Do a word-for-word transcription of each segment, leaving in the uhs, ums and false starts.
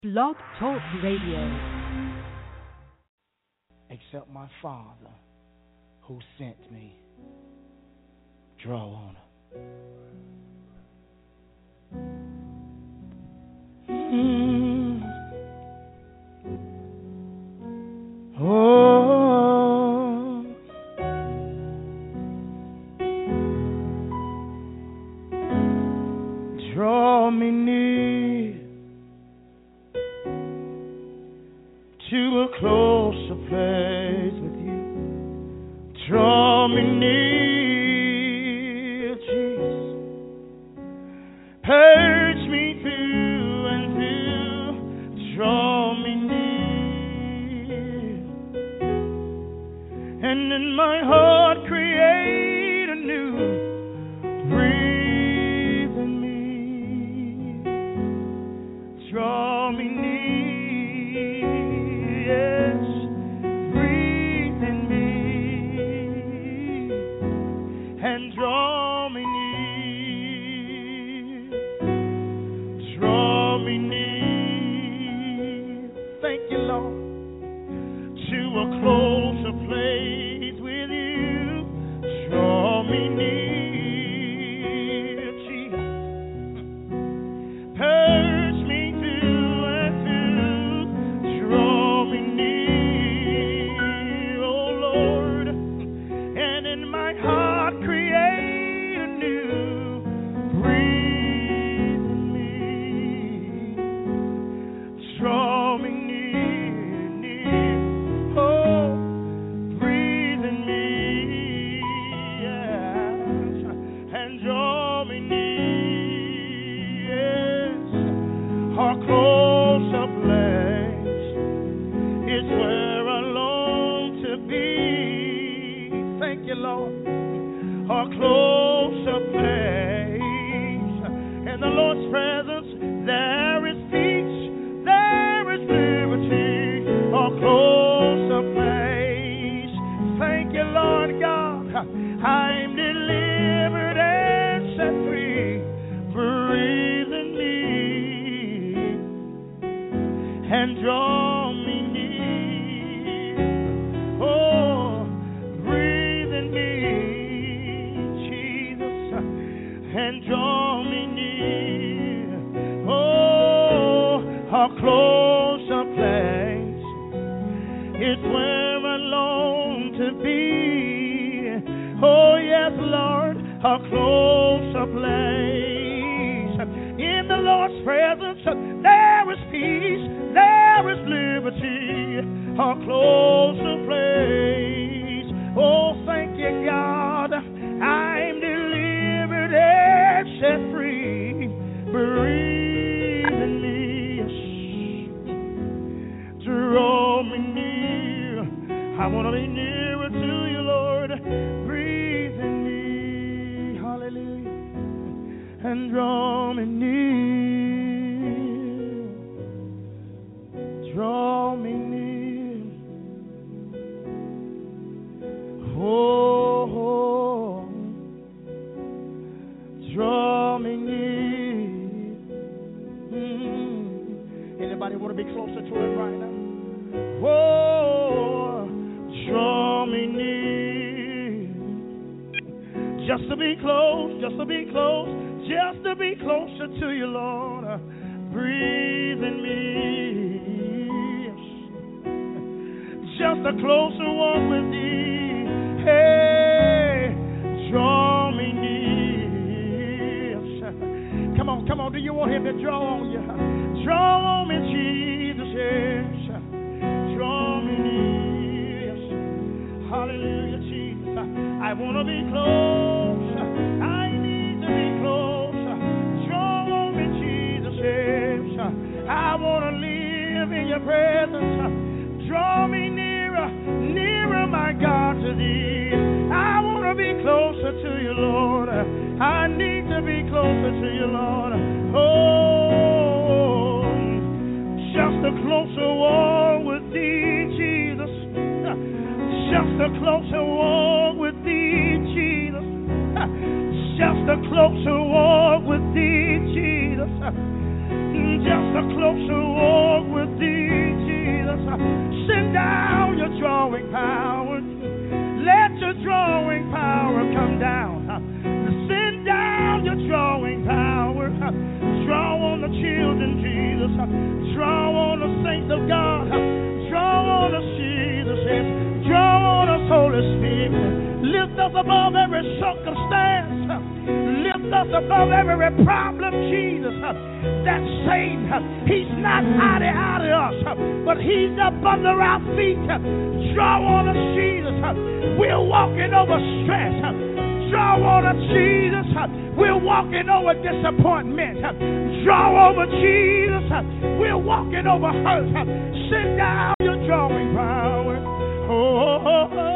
Blog Talk Radio. Except my Father who sent me. Draw on him. Mm. Oh, draw me near to a closer place with you. Draw me near, Jesus. Purge me through and through. Draw me near. And in my heart create anew. Breathe in me. Draw me near. Just a closer walk with thee, Jesus. just a closer walk with thee, Jesus. Send down your drawing power. Let your drawing power come down. Send down your drawing power. Draw on the children, Jesus. Draw on the saints of God. Draw on us, Jesus says. Draw on us, Holy Spirit. Lift us above every circumstance. Lift us above every problem, Jesus. That Satan, he's not out of us, but he's up under our feet. Draw on us, Jesus. We're walking over stress. Draw on us, Jesus. We're walking over disappointment. Draw over Jesus. We're walking over hurt. Send down your drawing power. Oh, oh, oh.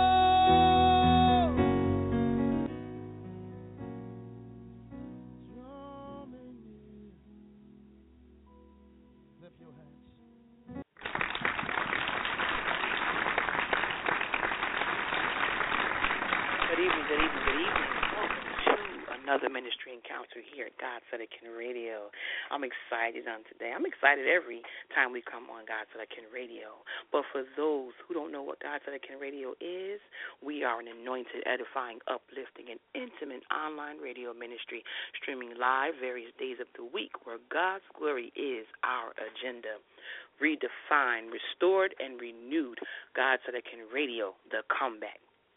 Another ministry encounter here at God Can Radio. I'm excited on today. I'm excited every time we come on God Can Radio. But for those who don't know what God Can Radio is, we are an anointed, edifying, uplifting, and intimate online radio ministry streaming live various days of the week where God's glory is our agenda. Redefined, restored, and renewed. God Can Radio, the comeback.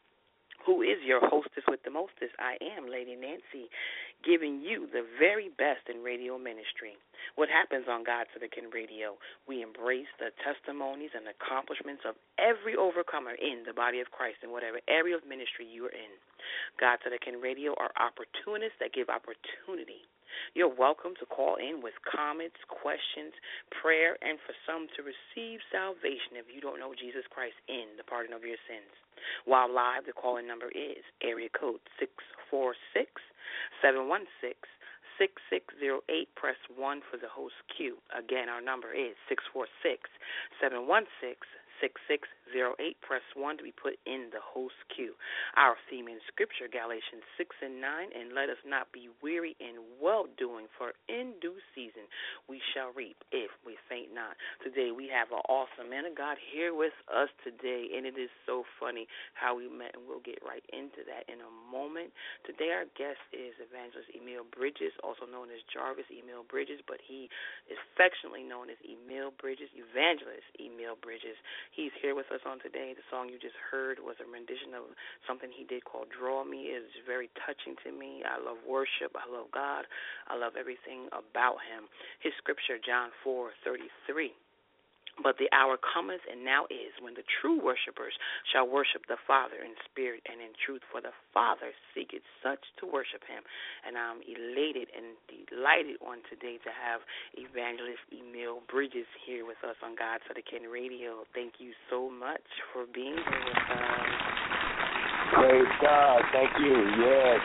Who is your hostess with the mostest? I am Lady Nancy, giving you the very best in radio ministry. What happens on God Can Radio? We embrace the testimonies and accomplishments of every overcomer in the body of Christ in whatever area of ministry you are in. God Can Radio are opportunists that give opportunity. You're welcome to call in with comments, questions, prayer, and for some to receive salvation if you don't know Jesus Christ in the pardon of your sins. While live, the call-in number is area code six four six, seven one six, six six zero eight. Press one for the host queue. Again, our number is six four six, seven one six, six six zero eight. Press one to be put in the host queue. Our theme in Scripture, Galatians six and nine, and let us not be weary in well-doing, for in due season we shall reap if we faint not. Today we have an awesome man of God here with us today, and it is so funny how we met, and we'll get right into that in a moment. Today our guest is Evangelist Emil Bridges, also known as Jarvis Emil Bridges, but he is affectionately known as Emil Bridges, Evangelist Emil Bridges. He's here with us on today. The song you just heard was a rendition of something he did called Draw Me. It's very touching to me. I love worship. I love God. I love everything about him. His scripture, John four thirty-three. But the hour cometh, and now is, when the true worshipers shall worship the Father in spirit and in truth, for the Father seeketh such to worship him. And I'm elated and delighted on today to have Evangelist Emil Bridges here with us on God Can Radio. Thank you so much for being here with us. Praise God. Thank you. Yes.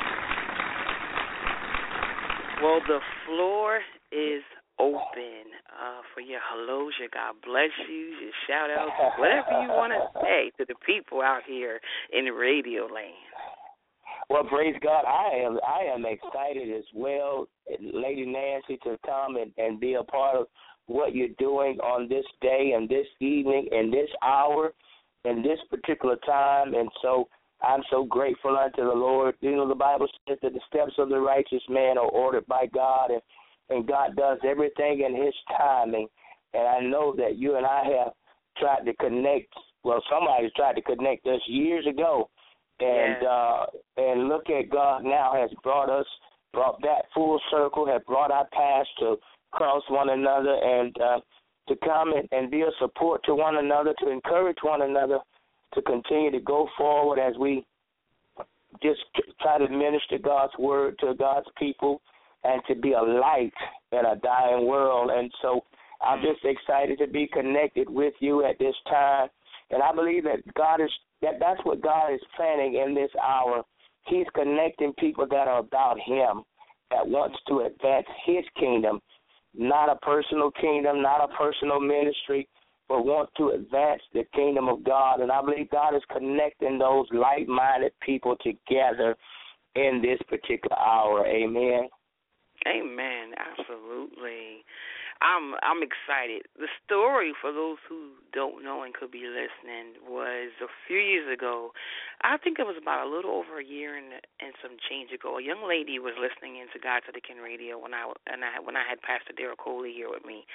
Well, the floor is open uh, for your hellos, your God bless you, your shout-outs, whatever you want to say to the people out here in radio land. Well, praise God. I am I am excited as well, Lady Nancy, to come and, and be a part of what you're doing on this day and this evening and this hour and this particular time. And so I'm so grateful unto the Lord. You know, the Bible says that the steps of the righteous man are ordered by God, and And God does everything in his timing. And I know that you and I have tried to connect, well, somebody's tried to connect us years ago. And yeah. uh, and look at God now has brought us, brought that full circle, have brought our paths to cross one another and uh, to come and, and be a support to one another, to encourage one another, to continue to go forward as we just try to minister God's word to God's people, and to be a light in a dying world. And so I'm just excited to be connected with you at this time. And I believe that God is that that's what God is planning in this hour. He's connecting people that are about him, that wants to advance his kingdom, not a personal kingdom, not a personal ministry, but wants to advance the kingdom of God. And I believe God is connecting those like-minded people together in this particular hour. Amen. Amen. Absolutely. I'm I'm excited. The story, for those who don't know and could be listening, was a few years ago. I think it was about a little over a year and and some change ago. A young lady was listening into God to the King Radio when I and I when I had Pastor Daryl Coley here with me,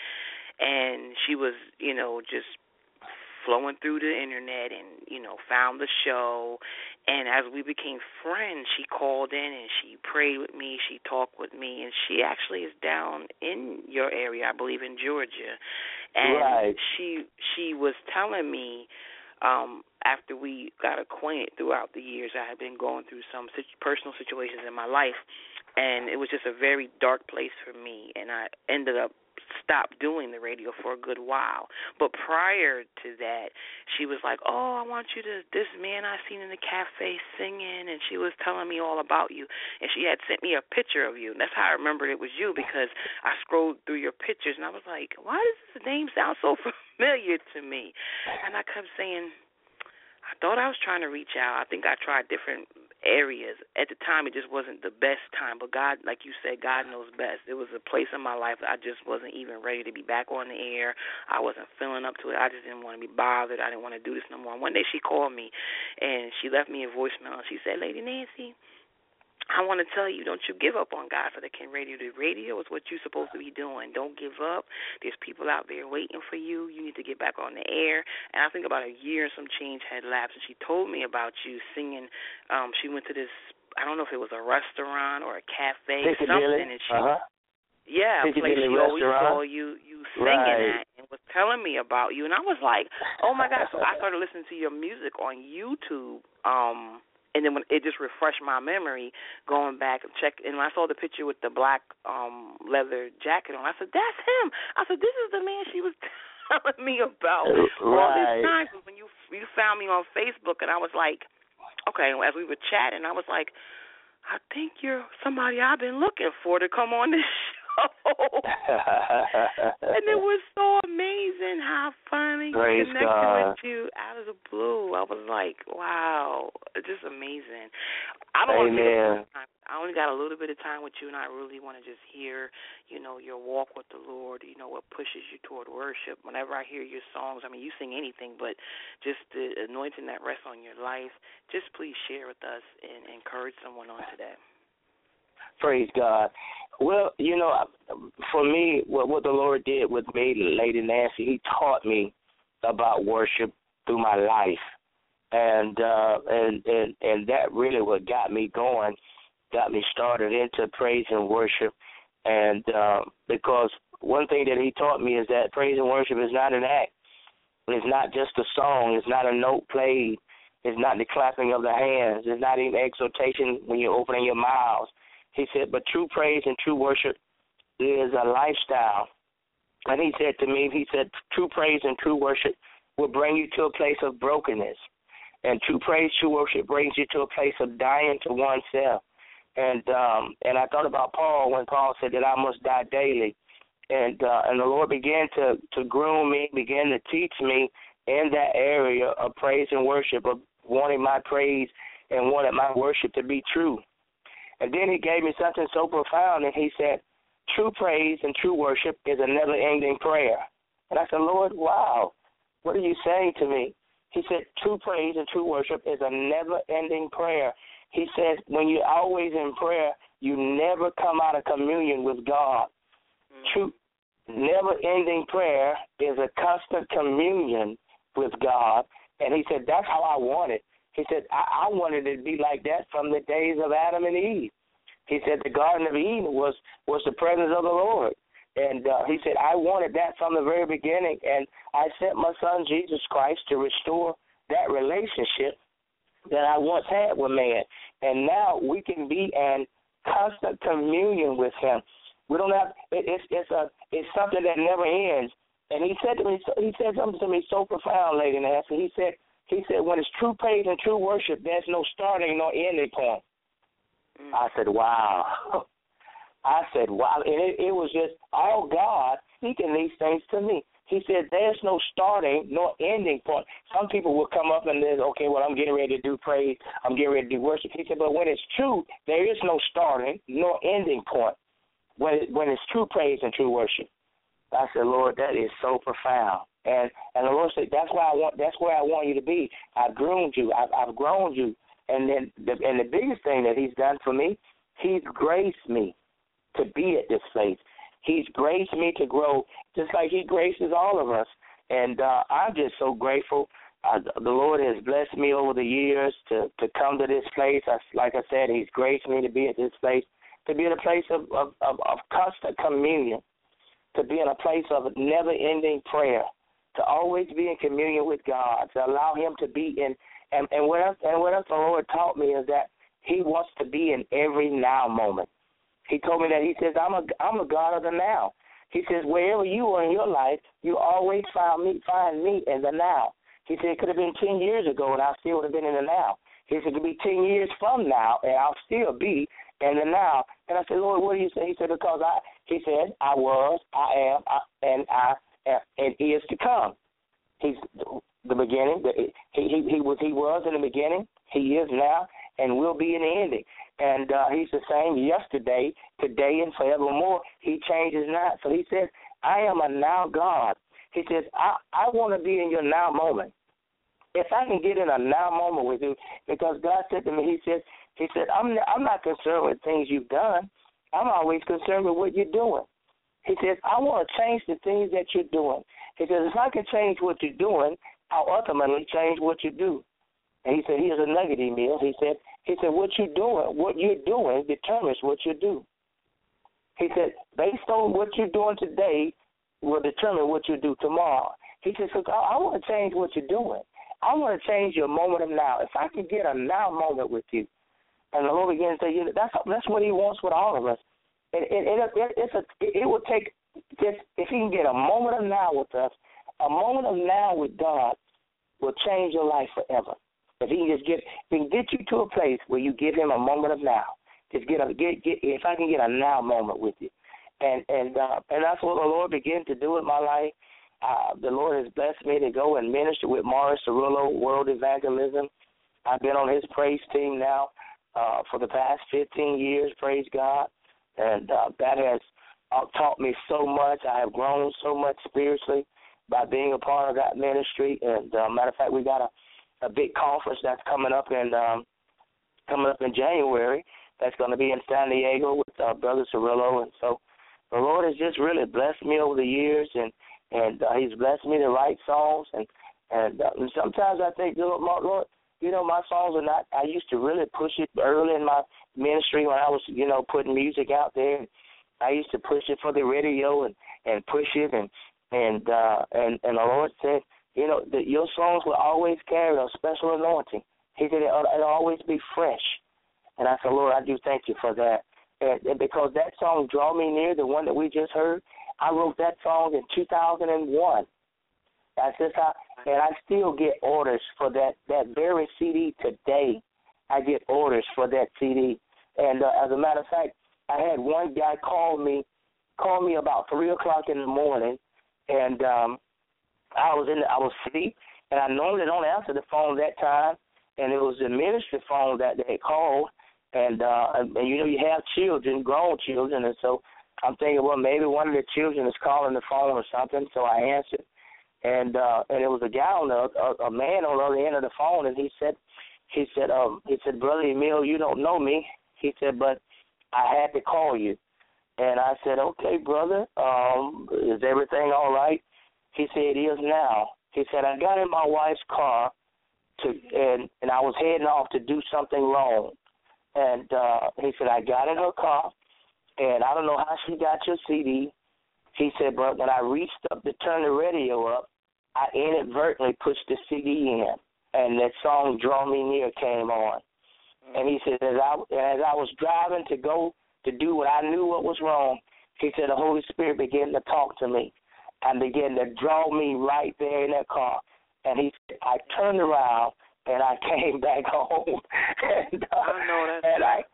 and she was, you know, just flowing through the internet and, you know, found the show. And as we became friends, she called in and she prayed with me, she talked with me, and she actually is down in your area, I believe in Georgia. And right. she she was telling me, um, after we got acquainted throughout the years, I had been going through some personal situations in my life, and it was just a very dark place for me, and I ended up stopped doing the radio for a good while. But prior to that, she was like, oh, I want you to, this man I seen in the cafe singing, and she was telling me all about you, and she had sent me a picture of you, and that's how I remembered it was you, because I scrolled through your pictures, and I was like, why does this name sound so familiar to me? And I kept saying, I thought I was trying to reach out. I think I tried different areas. At the time, it just wasn't the best time. But God, like you said, God knows best. There was a place in my life that I just wasn't even ready to be back on the air. I wasn't feeling up to it. I just didn't want to be bothered. I didn't want to do this no more. And one day she called me, and she left me a voicemail. And she said, Lady Nancy, I want to tell you, don't you give up on God for the King Radio. The radio is what you're supposed to be doing. Don't give up. There's people out there waiting for you. You need to get back on the air. And I think about a year and some change had lapsed, and she told me about you singing. Um, she went to this, I don't know if it was a restaurant or a cafe or something. And she, uh-huh. Yeah, a place she always saw you, you singing right. at and was telling me about you. And I was like, oh, my God. So I started listening to your music on YouTube. Um And then when it just refreshed my memory, going back and check, and when I saw the picture with the black um, leather jacket on, I said, "That's him." I said, "This is the man she was telling me about right. all this time." So when you you found me on Facebook, and I was like, okay. As we were chatting, I was like, I think you're somebody I've been looking for to come on this show. And it was so amazing how I finally Praise connected God. with you out of the blue. I was like, wow, it's just amazing. I don't want to take up time. I only got a little bit of time with you, and I really want to just hear, you know, your walk with the Lord, you know, what pushes you toward worship. Whenever I hear your songs, I mean, you sing anything, but just the anointing that rests on your life, just please share with us and encourage someone on today. Praise God. Well, you know, for me, what, what the Lord did with me, Lady Nancy, he taught me about worship through my life. And uh, and, and and that really what got me going, got me started into praise and worship. And uh, because one thing that he taught me is that praise and worship is not an act. It's not just a song. It's not a note played. It's not the clapping of the hands. It's not even exhortation when you're opening your mouths. He said, but true praise and true worship is a lifestyle. And he said to me, he said, true praise and true worship will bring you to a place of brokenness. And true praise, true worship brings you to a place of dying to oneself. And um, and I thought about Paul when Paul said that I must die daily. And uh, and the Lord began to, to groom me, began to teach me in that area of praise and worship, of wanting my praise and wanted my worship to be true. And then he gave me something so profound, and he said, true praise and true worship is a never-ending prayer. And I said, Lord, wow, what are you saying to me? He said, true praise and true worship is a never-ending prayer. He said, when you're always in prayer, you never come out of communion with God. Mm-hmm. True, never-ending prayer is a constant communion with God. And he said, that's how I want it. He said, I, I wanted it to be like that from the days of Adam and Eve. He said the Garden of Eden was, was the presence of the Lord. And uh, he said, I wanted that from the very beginning, and I sent my son Jesus Christ to restore that relationship that I once had with man. And now we can be in constant communion with him. We don't have it, it's it's a it's something that never ends. And he said to me, he said something to me so profound, Lady Nancy. He said, He said, when it's true praise and true worship, there's no starting nor ending point. Mm. I said, wow. I said, wow. And it, it was just all God speaking these things to me. He said, there's no starting nor ending point. Some people will come up and say, okay, well, I'm getting ready to do praise. I'm getting ready to do worship. He said, but when it's true, there is no starting nor ending point. when it, when it's true praise and true worship. I said, Lord, that is so profound. And and the Lord said, that's why I want. That's where I want you to be. I've groomed you. I've, I've grown you. And then, the, and the biggest thing that He's done for me, He's graced me to be at this place. He's graced me to grow, just like He graces all of us. And uh, I'm just so grateful. Uh, the Lord has blessed me over the years to, to come to this place. I, like I said, He's graced me to be at this place, to be in a place of, of, of, of constant communion, to be in a place of never-ending prayer, to always be in communion with God, to allow Him to be in. And, and, what else, and what else the Lord taught me is that He wants to be in every now moment. He told me that He says, I'm a, I'm a God of the now. He says, wherever you are in your life, you always find me, find me in the now. He said, it could have been ten years ago, and I still would have been in the now. He said, it could be ten years from now, and I'll still be in the now. And I said, Lord, what do you say? He said, because I, he said, I was, I am, I, and I am, and is to come. He's the beginning. He, he, he, was, he was in the beginning. He is now, and will be in the ending. And uh, He's the same yesterday, today, and forevermore. He changes not. So He says, I am a now God. He says, I, I want to be in your now moment. If I can get in a now moment with you, because God said to me, He said, He said, I'm I'm not concerned with things you've done. I'm always concerned with what you're doing. He says, I want to change the things that you're doing. He says, if I can change what you're doing, I'll ultimately change what you do. And He said, here's a nugget, Emil. He said, He said, what you're doing, what you're doing determines what you do. He said, based on what you're doing today will determine what you do tomorrow. He said, so I, I want to change what you're doing. I want to change your moment of now. If I can get a now moment with you, and the Lord began to say, you know, that's that's what He wants with all of us. It it it, it, it's a, it, it will take just if He can get a moment of now with us, a moment of now with God will change your life forever. If He can just get, if he can get you to a place where you give Him a moment of now, just get a get get. If I can get a now moment with you, and and uh, and that's what the Lord began to do in my life. Uh, the Lord has blessed me to go and minister with Morris Cerullo, World Evangelism. I've been on his praise team now uh, for the past fifteen years, praise God, and uh, that has uh, taught me so much. I have grown so much spiritually by being a part of that ministry. And uh, matter of fact, we got a, a big conference that's coming up in um, coming up in January. That's going to be in San Diego with uh, Brother Cerullo. And so the Lord has just really blessed me over the years, and And uh, He's blessed me to write songs, and and, uh, and sometimes I think, Lord, Lord, you know, my songs are not. I used to really push it early in my ministry when I was, you know, putting music out there. I used to push it for the radio and, and push it, and and uh, and and the Lord said, you know, that your songs will always carry a special anointing. He said it'll, it'll always be fresh, and I said, Lord, I do thank you for that, and, and because that song, Draw Me Near, the one that we just heard. I wrote that song in two thousand one. That's just how, and I still get orders for that, that very C D today. I get orders for that C D. And uh, as a matter of fact, I had one guy call me, call me about three o'clock in the morning, and um, I was in, the, I was asleep, and I normally don't answer the phone that time, and it was the ministry phone that they called, and uh, and, and you know you have children, grown children, and so I'm thinking, well, maybe one of the children is calling the phone or something, so I answered. And uh, and it was a guy on the a, a man on the other end of the phone, and he said, he said, um, he said, Brother Emil, you don't know me. He said, but I had to call you. And I said, okay, brother, um, is everything all right? He said, it is now. He said, I got in my wife's car, to and and I was heading off to do something wrong. And uh, he said, I got in her car. And I don't know how she got your C D. He said, but when I reached up to turn the radio up, I inadvertently pushed the C D in, and that song Draw Me Near came on. Mm-hmm. And he said, as I, as I was driving to go to do what I knew what was wrong, he said the Holy Spirit began to talk to me and began to draw me right there in that car. And he said, I turned around, and I came back home. and, uh, I know that. And I...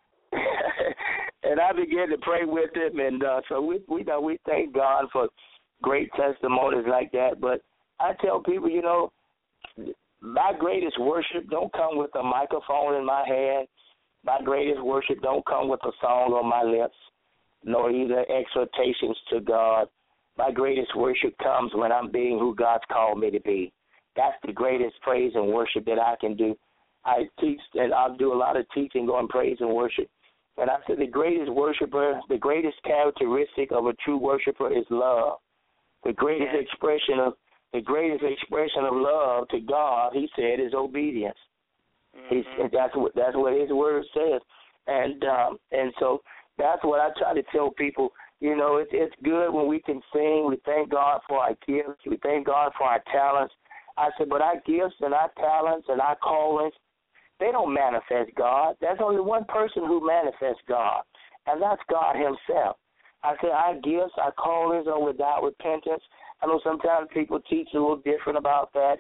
and I began to pray with him, and uh, so we we know we thank God for great testimonies like that. But I tell people, you know, my greatest worship don't come with a microphone in my hand. My greatest worship don't come with a song on my lips. nor either exhortations to God. My greatest worship comes when I'm being who God's called me to be. That's the greatest praise and worship that I can do. I teach, and I'll do a lot of teaching on praise and worship. And I said the greatest worshiper, the greatest characteristic of a true worshiper is love. The greatest yes. expression of the greatest expression of love to God, he said, is obedience. Mm-hmm. He's, that's what that's what his word says. And um, and so that's what I try to tell people. You know, it's it's good when we can sing. We thank God for our gifts. We thank God for our talents. I said, but our gifts and our talents and our callings, they don't manifest God. There's only one person who manifests God, and that's God himself. I said our gifts, our callings are without repentance. I know sometimes people teach a little different about that,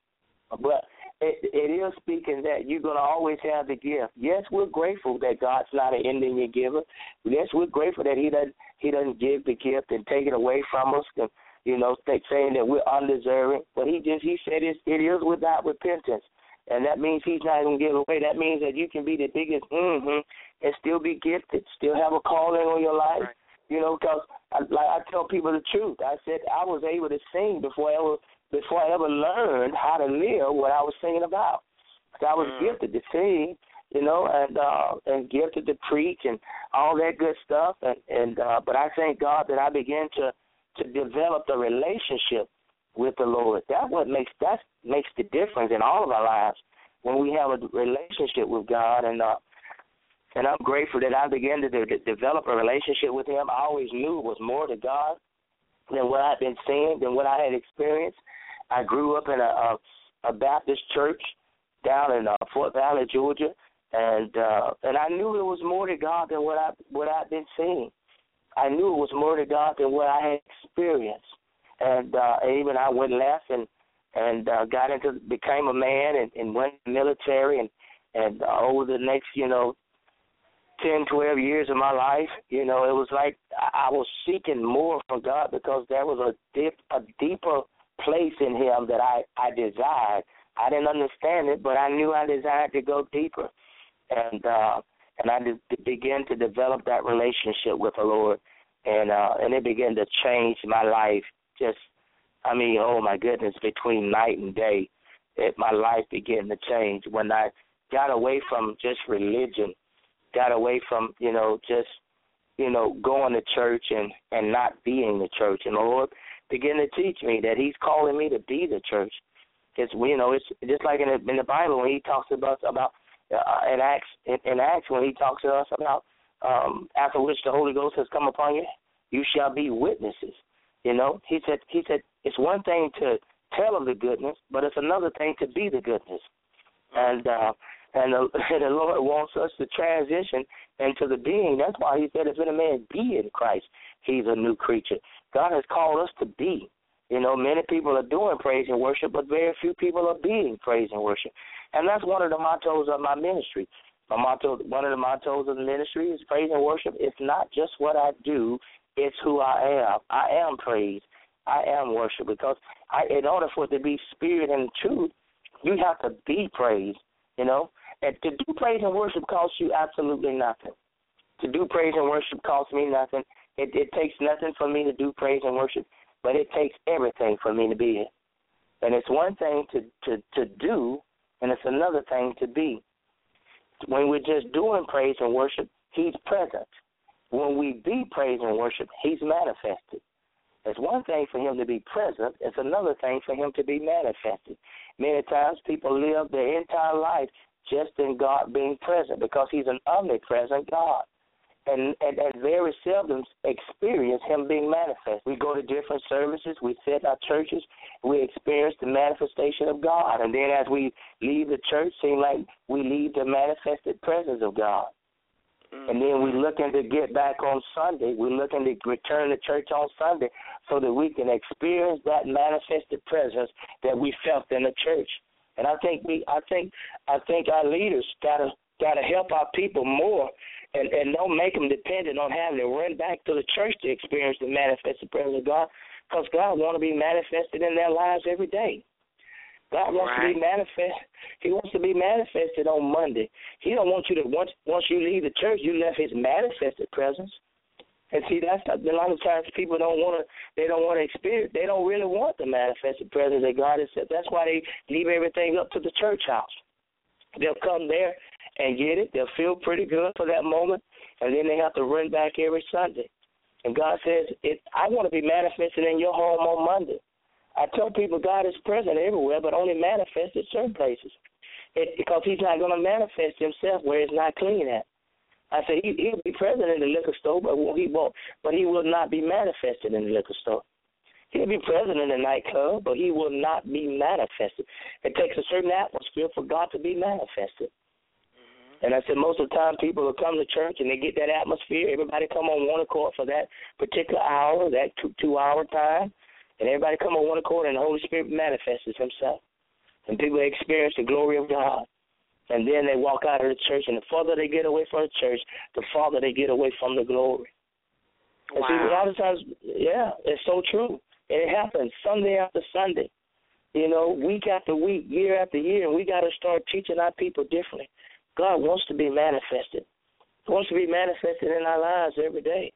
but it, it is speaking that you're going to always have the gift. Yes, we're grateful that God's not an ending giver. Yes, we're grateful that he doesn't, he doesn't give the gift and take it away from us, and, you know, saying that we're undeserving. But he just he said it, it is without repentance. And that means he's not going to give away. That means that you can be the biggest mm-hmm and still be gifted, still have a calling on your life. Right. You know, because I, like I tell people the truth. I said I was able to sing before I ever, before I ever learned how to live what I was singing about. So I was mm. gifted to sing, you know, and uh, and gifted to preach and all that good stuff. And, and uh, but I thank God that I began to, to develop a relationship with the Lord. That what makes that makes the difference in all of our lives when we have a relationship with God. And uh, and I'm grateful that I began to de- develop a relationship with him. I always knew it was more to God than what I'd been seeing, than what I had experienced. I grew up in a, a, a Baptist church down in uh, Fort Valley, Georgia, and uh, and I knew it was more to God than what I what I'd been seeing. I knew it was more to God than what I had experienced. And, uh, and even I went left and and uh, got into became a man and, and went in the military and and uh, over the next you know ten, twelve years of my life, you know, it was like I was seeking more from God because there was a deep, a deeper place in him that I, I desired. I didn't understand it, but I knew I desired to go deeper. And uh, and I did, began to develop that relationship with the Lord, and uh, and it began to change my life. Just, I mean, oh, my goodness, between night and day, it, my life began to change when I got away from just religion, got away from, you know, just, you know, going to church and, and not being the church. And the Lord began to teach me that he's calling me to be the church. It's, you know, it's just like in the, in the Bible when he talks about, about uh, in, Acts, in, in Acts when he talks to us about um, after which the Holy Ghost has come upon you, you shall be witnesses. You know, he said, he said it's one thing to tell of the goodness, but it's another thing to be the goodness. And uh, and the, the Lord wants us to transition into the being. That's why he said, if any man be in Christ, he's a new creature. God has called us to be. You know, many people are doing praise and worship, but very few people are being praise and worship. And that's one of the mottos of my ministry. My motto, one of the mottos of the ministry is praise and worship. It's not just what I do. It's who I am. I am praise. I am worship because I, in order for it to be spirit and truth, you have to be praised, you know. And to do praise and worship costs you absolutely nothing. To do praise and worship costs me nothing. It, it takes nothing for me to do praise and worship, but it takes everything for me to be it. And it's one thing to, to, to do, and it's another thing to be. When we're just doing praise and worship, he's present. When we be praise and worship, he's manifested. It's one thing for him to be present. It's another thing for him to be manifested. Many times people live their entire life just in God being present because he's an omnipresent God. And, and, and very seldom experience him being manifest. We go to different services. We sit in our churches. We experience the manifestation of God. And then as we leave the church, it seems like we leave the manifested presence of God. And then we're looking to get back on Sunday. We're looking to return to church on Sunday so that we can experience that manifested presence that we felt in the church. And I think we, I think, I think our leaders gotta gotta help our people more, and, and don't make them dependent on having to run back to the church to experience the manifested presence of God, because God wants to be manifested in their lives every day. God wants right. to be manifest. He wants to be manifested on Monday. He don't want you to once once you leave the church, you left his manifested presence. And see, that's a lot of times people don't want to. They don't want to experience. They don't really want the manifested presence that God has said. That's why they leave everything up to the church house. They'll come there and get it. They'll feel pretty good for that moment, and then they have to run back every Sunday. And God says, it, I want to be manifested in your home on Monday. I tell people God is present everywhere, but only manifested certain places. It, because he's not going to manifest himself where it's not clean at. I said he, he'll be present in the liquor store, but he won't. But he will not be manifested in the liquor store. He'll be present in the nightclub, but he will not be manifested. It takes a certain atmosphere for God to be manifested. Mm-hmm. And I said most of the time people will come to church and they get that atmosphere. Everybody come on one accord for that particular hour, that two, two-hour time, and everybody come on one accord and the Holy Spirit manifests himself. And people experience the glory of God. And then they walk out of the church, and the further they get away from the church, the farther they get away from the glory. Wow. And see, a lot of times, yeah, it's so true. And it happens Sunday after Sunday, you know, week after week, year after year, and we got to start teaching our people differently. God wants to be manifested. He wants to be manifested in our lives every day.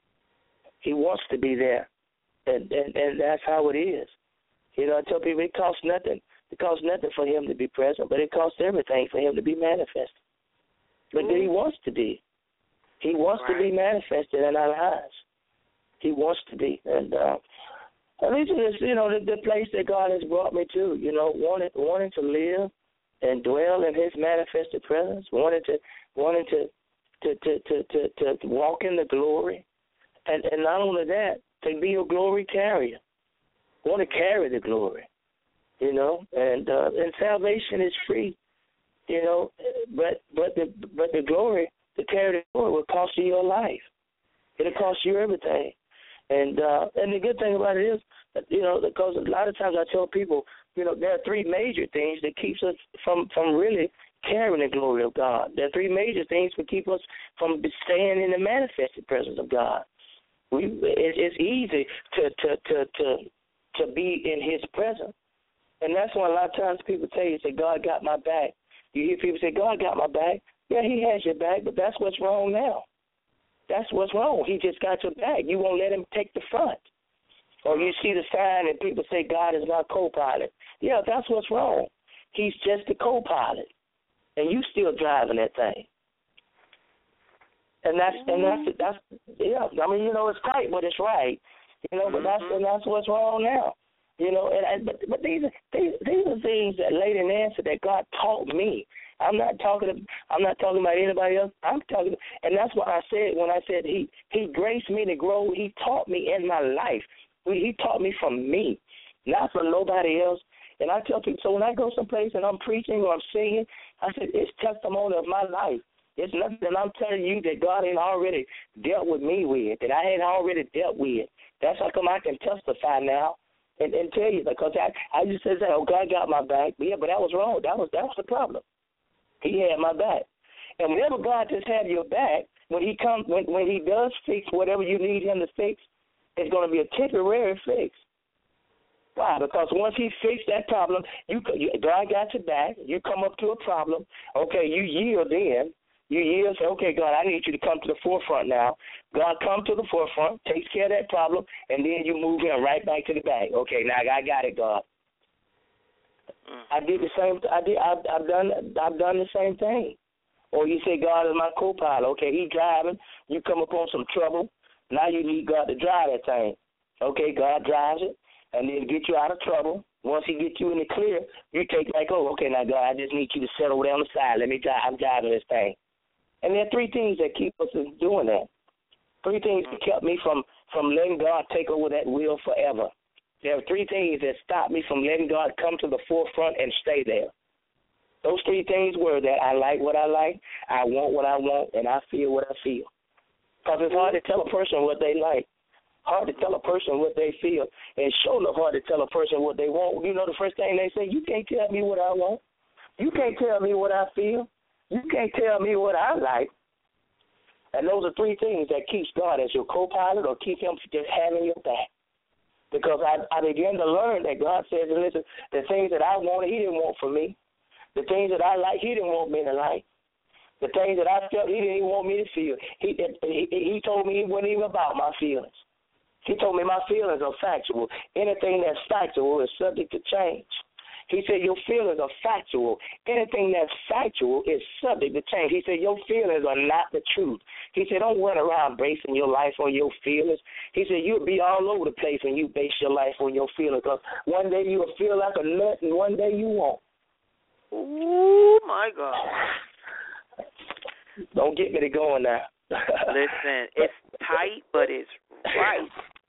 He wants to be there, and, and, and that's how it is. You know, I tell people it costs nothing. It costs nothing for him to be present, but it costs everything for him to be manifested. But mm-hmm. he wants to be. He wants right. to be manifested in our lives. He wants to be. And uh, at least it's, you know, the, the place that God has brought me to, you know, wanting, wanting to live and dwell in his manifested presence, wanting to wanting to to, to, to, to, to walk in the glory. And, and not only that, to be a glory carrier. Want to carry the glory. You know, and uh, and salvation is free, you know, but but the but the glory, to carry the glory will cost you your life. It'll cost you everything. And uh, and the good thing about it is, that, you know, because a lot of times I tell people, you know, there are three major things that keeps us from, from really carrying the glory of God. There are three major things that keep us from staying in the manifested presence of God. We it, it's easy to to to to to be in his presence. And that's why a lot of times people tell you, say, God got my back. You hear people say, God got my back. Yeah, he has your back, but that's what's wrong now. That's what's wrong. He just got your back. You won't let him take the front. Or you see the sign and people say God is not co-pilot. Yeah, that's what's wrong. He's just the co-pilot. And you still driving that thing. And that's, and that's, that's, yeah, I mean, you know, it's tight, but it's right. You know, but that's, and that's what's wrong now. You know, and I, but but these are these, these are things that Lady Nancy that God taught me. I'm not talking. I'm not talking about anybody else. I'm talking, and that's what I said when I said he he graced me to grow. He taught me in my life. He taught me from me, not from nobody else. And I tell people, so when I go someplace and I'm preaching or I'm singing, I said it's testimony of my life. It's nothing that I'm telling you that God ain't already dealt with me with, that I ain't already dealt with. That's how come I can testify now. And, and tell you, because I, I just said, oh, God got my back. Yeah, but that was wrong. That was that was the problem. He had my back. And whenever God just had your back, when he comes, when, when he does fix whatever you need him to fix, it's going to be a temporary fix. Why? Because once he fixed that problem, you, you God got your back. You come up to a problem. Okay, you yield in. You yield, say, okay, God, I need you to come to the forefront now. God come to the forefront, takes care of that problem, and then you move him right back to the back. Okay, now I got it, God. I did the same. I did. I've, I've done. I've done the same thing. Or you say God is my co-pilot. Okay, he driving. You come upon some trouble. Now you need God to drive that thing. Okay, God drives it, and then get you out of trouble. Once he gets you in the clear, you take like, oh, okay, now God, I just need you to settle down the side. Let me drive. I'm driving this thing. And there are three things that keep us from doing that. Three things that kept me from, from letting God take over that wheel forever. There are three things that stopped me from letting God come to the forefront and stay there. Those three things were that I like what I like, I want what I want, and I feel what I feel. Because it's hard to tell a person what they like. Hard to tell a person what they feel. And sure enough hard to tell a person what they want. You know the first thing they say, you can't tell me what I want. You can't tell me what I feel. You can't tell me what I like. And those are three things that keeps God as your co-pilot or keep him just having your back. Because I, I began to learn that God says, listen, the things that I wanted, he didn't want for me. The things that I like, he didn't want me to like. The things that I felt, he didn't even want me to feel. He, he, he told me it wasn't even about my feelings. He told me my feelings are factual. Anything that's factual is subject to change. He said your feelings are factual. Anything that's factual is subject to change. He said your feelings are not the truth. He said don't run around basing your life on your feelings. He said you'll be all over the place when you base your life on your feelings, because one day you'll feel like a nut and one day you won't. Oh, my God. Don't get me to going now. Listen, it's tight, but it's right.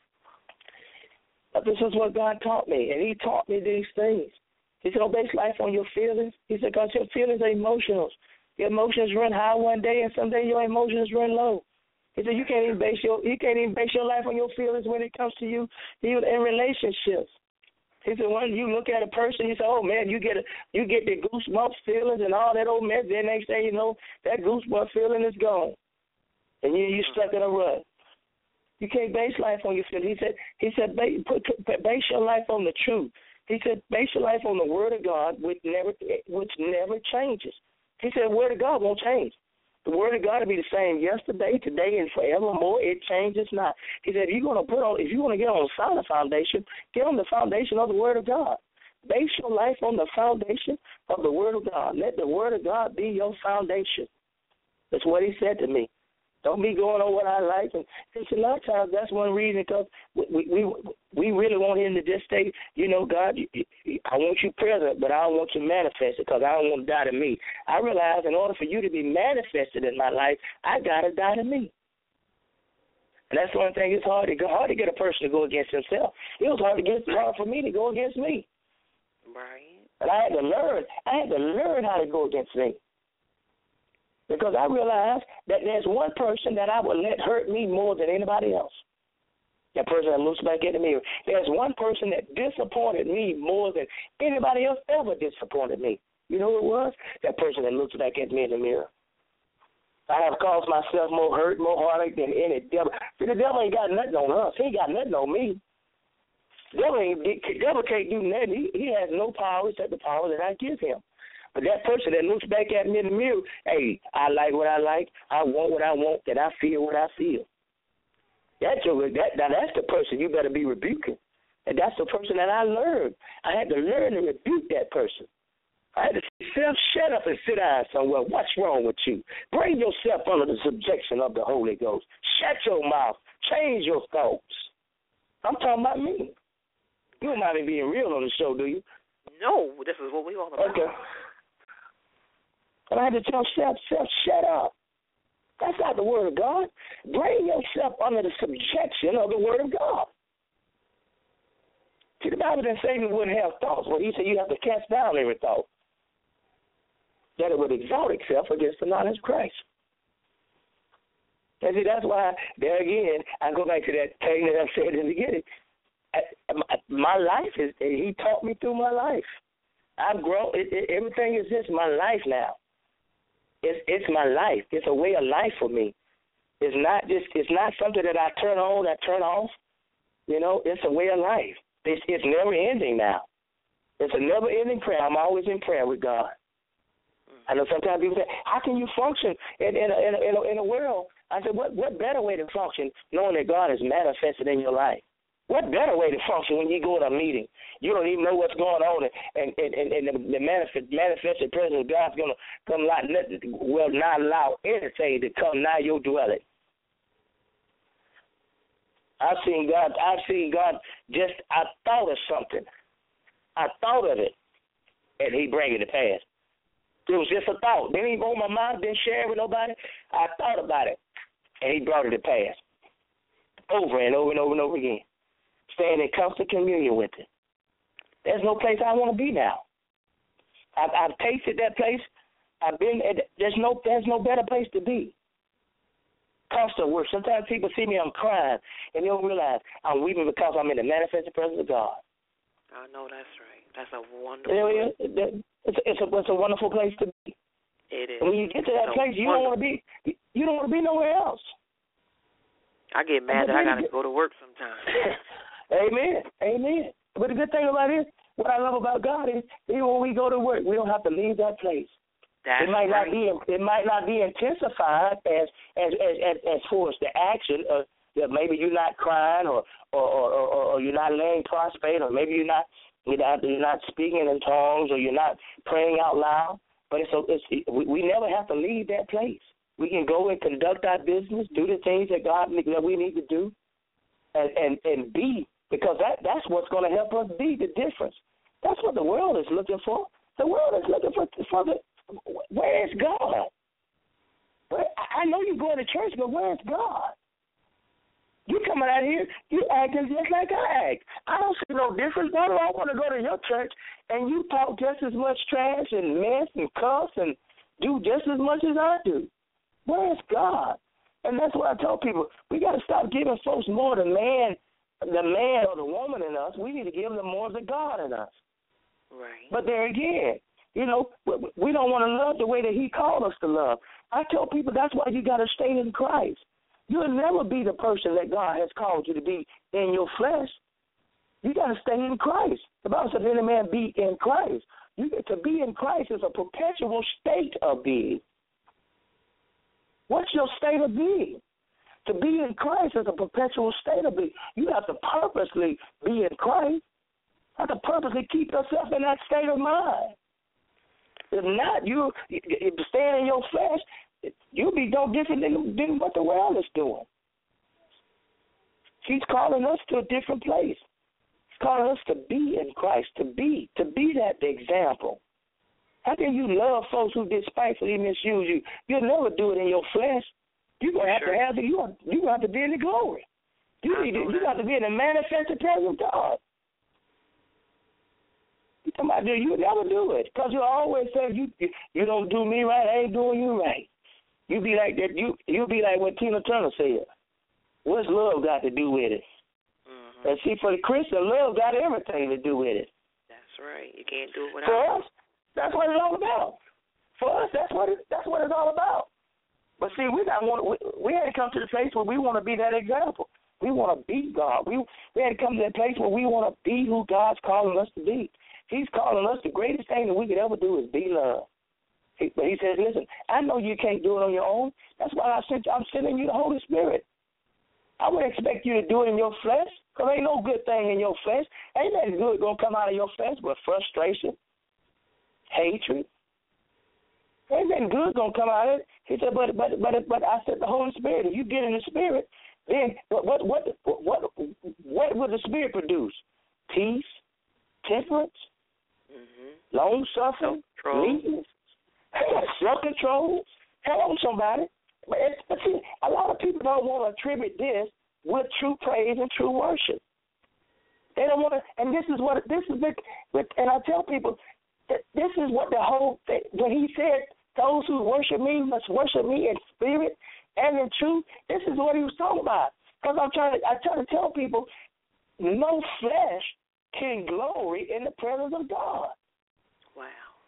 But this is what God taught me, and he taught me these things. He said, don't base life on your feelings. He said, because your feelings are emotional. Your emotions run high one day, and someday your emotions run low. He said, you can't even base your you can't even base your life on your feelings when it comes to you, even in relationships. He said, when you look at a person, you say, oh man, you get a, you get the goosebumps feelings and all that old mess. Then next thing you know, that goosebump feeling is gone, and you you stuck in a rut. You can't base life on your feelings. He said, he said, base, put, base your life on the truth. He said, base your life on the Word of God, which never which never changes. He said, the Word of God won't change. The Word of God will be the same yesterday, today, and forevermore. It changes not. He said, if you're going to put on, if you want to get on a solid foundation, get on the foundation of the Word of God. Base your life on the foundation of the Word of God. Let the Word of God be your foundation. That's what he said to me. Don't be going on what I like. And it's a lot of times that's one reason, because we, we we really want him to just say, you know, God, I want you present, but I don't want you manifested, because I don't want to die to me. I realize in order for you to be manifested in my life, I got to die to me. And that's one thing. It's hard to go, hard to get a person to go against himself. It was hard to get hard for me to go against me. Right. And I had to learn. I had to learn how to go against me. Because I realized that there's one person that I would let hurt me more than anybody else. That person that looks back in the mirror. There's one person that disappointed me more than anybody else ever disappointed me. You know who it was? That person that looks back at me in the mirror. I have caused myself more hurt, more heartache than any devil. See, the devil ain't got nothing on us. He ain't got nothing on me. The devil, ain't, the devil can't do nothing. He, he has no power except the power that I give him. But that person that looks back at me in the mirror, hey, I like what I like, I want what I want, and I feel what I feel. That's your, that, now that's the person you better be rebuking. And that's the person that I learned. I had to learn to rebuke that person. I had to self shut up and sit down somewhere. What's wrong with you? Bring yourself under the subjection of the Holy Ghost. Shut your mouth. Change your thoughts. I'm talking about me. You don't mind me being real on the show, do you? No, this is what we all about. Okay. And I had to tell self, self, shut up. That's not the Word of God. Bring yourself under the subjection of the Word of God. See, the Bible didn't say we wouldn't have thoughts. Well, he said you have to cast down every thought, that it would exalt itself against the knowledge of Christ. And see, that's why, there again, I go back to that thing that I said in the beginning. My life is, he taught me through my life. I've grown, it, it, everything is just my life now. It's it's my life. It's a way of life for me. It's not just it's not something that I turn on, I turn off. You know, it's a way of life. It's it's never ending now. It's a never ending prayer. I'm always in prayer with God. I know sometimes people say, how can you function in in a, in a, in a, in a world? I said, what what better way to function knowing that God is manifested in your life? What better way to function when you go to a meeting? You don't even know what's going on, and and, and, and the, the manifest, manifested presence of God's going to come not, will not allow anything to come nigh your dwelling. I've seen God, I've seen God just, I thought of something. I thought of it, and he bring it to pass. It was just a thought. Didn't even go on my mind, didn't share it with nobody. I thought about it, and he brought it to pass. Over and over and over and over again. Staying in constant communion with it. There's no place I want to be now. I've, I've tasted that place. I've been. There's no. There's no better place to be. Constant work. Sometimes people see me, I'm crying, and they don't realize I'm weeping because I'm in the manifested presence of God. I know that's right. That's a wonderful. You know, it's, it's a it's a wonderful place to be. It is. And when you get to that it's place, you don't want to be. You don't want to be nowhere else. I get mad that I got to go to work sometimes. Amen. Amen. But the good thing about it, what I love about God is, even when we go to work, we don't have to leave that place. That's it might right. not be it might not be intensified as as as as, as far as the action of that maybe you're not crying or or, or, or or you're not laying prostrate, or maybe you're not you're not you're not speaking in tongues, or you're not praying out loud. But it's, a, it's we, we never have to leave that place. We can go and conduct our business, do the things that God that we need to do, and and, and be, because that that's what's going to help us be the difference. That's what the world is looking for. The world is looking for for the where is God? Where, I know you're going to church, but where is God? You coming out here, you acting just like I act. I don't see no difference. Why do I want to go to your church and you talk just as much trash and mess and cuss and do just as much as I do? Where is God? And that's what I tell people. We got to stop giving folks more the man, the man or the woman in us. We need to give them more of the God in us. Right. But there again, you know, we don't want to love the way that he called us to love. I tell people that's why you got to stay in Christ. You'll never be the person that God has called you to be in your flesh. You got to stay in Christ. The Bible says, if any man be in Christ. You get to be in Christ is a perpetual state of being. What's your state of being? To be in Christ is a perpetual state of being. You have to purposely be in Christ. You have to purposely keep yourself in that state of mind. If not, you, you stand in your flesh, you'll be no different than, than what the world is doing. He's calling us to a different place. He's calling us to be in Christ, to be, to be that example. How can you love folks who despitefully misuse you? You'll never do it in your flesh. You're gonna have sure. to have the, you you gonna have to be in the glory. You need to, you got to be in the manifested presence of God. You talking about, you never do it, because you always say you, you you don't do me right, I ain't doing you right. You be like that. You you be like what Tina Turner said. What's love got to do with it? Mm-hmm. And see, for the Christian, love got everything to do with it. That's right. You can't do it without. For us, that's what it's all about. For us, that's what it, that's what it's all about. But see, we got want we, we had to come to the place where we want to be that example. We want to be God. We we had to come to that place where we want to be who God's calling us to be. He's calling us. The greatest thing that we could ever do is be love. He, but he says, listen, I know you can't do it on your own. That's why I sent you, I'm sending you the Holy Spirit. I wouldn't expect you to do it in your flesh, because ain't no good thing in your flesh. Ain't nothing good going to come out of your flesh but frustration, hatred. Ain't nothing good going to come out of it. He said, but but but but I said the Holy Spirit. If you get in the Spirit, then what what what what what will the Spirit produce? Peace, temperance, mm-hmm. long suffering, meekness, self control. Hello, somebody. But, it's, but see, a lot of people don't want to attribute this with true praise and true worship. They don't want to, and this is what this is. The, and I tell people that this is what the whole thing. When he said, "Those who worship me must worship me in spirit and in truth," this is what he was talking about. Because I'm trying to, I try to tell people, no flesh can glory in the presence of God. Wow.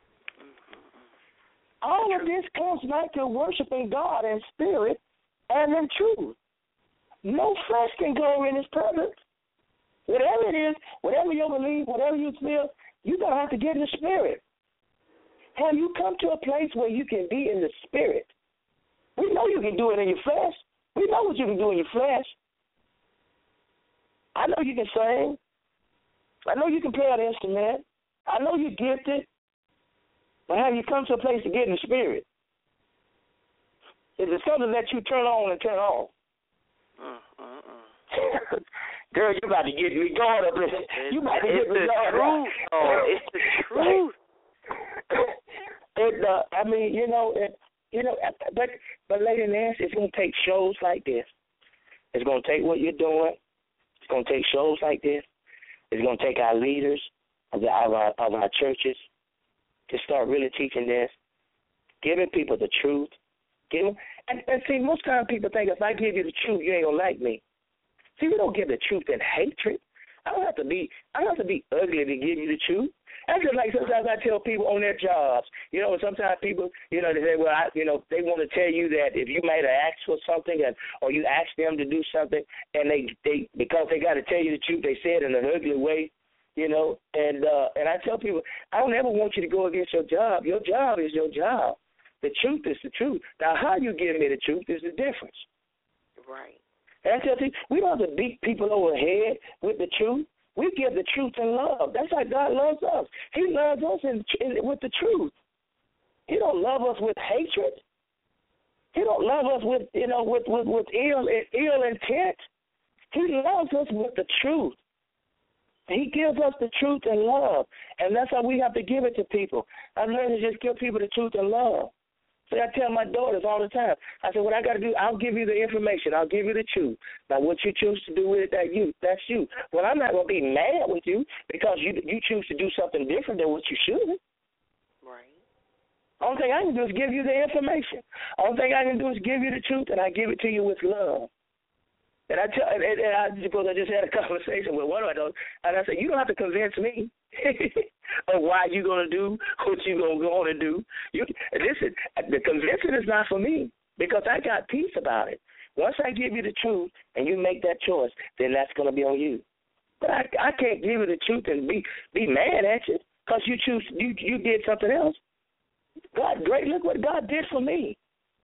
All of this comes back to worshiping God in spirit and in truth. No flesh can glory in his presence. Whatever it is, whatever you believe, whatever you feel, you're going to have to get in the spirit. Have you come to a place where you can be in the spirit? We know you can do it in your flesh. We know what you can do in your flesh. I know you can sing. I know you can play an instrument. I know you're gifted. But have you come to a place to get in the spirit? Is it something that you turn on and turn off? Uh, uh, uh. Girl, you about to get me going up there. You about to get me going. Oh, it's the truth. It, uh, I mean, you know, it, you know, but but Lady Nancy, it's gonna take shows like this. It's gonna take what you're doing. It's gonna take shows like this. It's gonna take our leaders of, the, of our of our churches to start really teaching this, giving people the truth. Give them, and, and see, most times people think if I give you the truth, you ain't gonna like me. See, we don't give the truth in hatred. I don't have to be I don't have to be ugly to give you the truth. That's just like sometimes I tell people on their jobs, you know, sometimes people, you know, they say, well, I, you know, they want to tell you that if you might have asked for something and, or you asked them to do something and they, they because they got to tell you the truth, they say it in an ugly way, you know, and uh, and I tell people, I don't ever want you to go against your job. Your job is your job. The truth is the truth. Now, how you give me the truth is the difference. Right. And I tell you, we don't have to beat people over the head with the truth. We give the truth in love. That's how God loves us. He loves us in, in, with the truth. He don't love us with hatred. He don't love us with, you know, with, with, with ill, ill intent. He loves us with the truth. He gives us the truth and love, and that's how we have to give it to people. I've learned to just give people the truth and love. So I tell my daughters all the time, I said, what I got to do, I'll give you the information. I'll give you the truth. Now, what you choose to do with it, that you, that's you. Well, I'm not going to be mad with you because you you choose to do something different than what you should. Right. Only thing I can do is give you the information. Only thing I can do is give you the truth, and I give it to you with love. And I tell, and, and I suppose I just had a conversation with one of my daughters, and I said, you don't have to convince me of why you're going to do what you're going to go on and do. You, listen, the convincing is not for me because I got peace about it. Once I give you the truth and you make that choice, then that's going to be on you. But I, I can't give you the truth and be be mad at you because you choose you you did something else. God, great! Look what God did for me.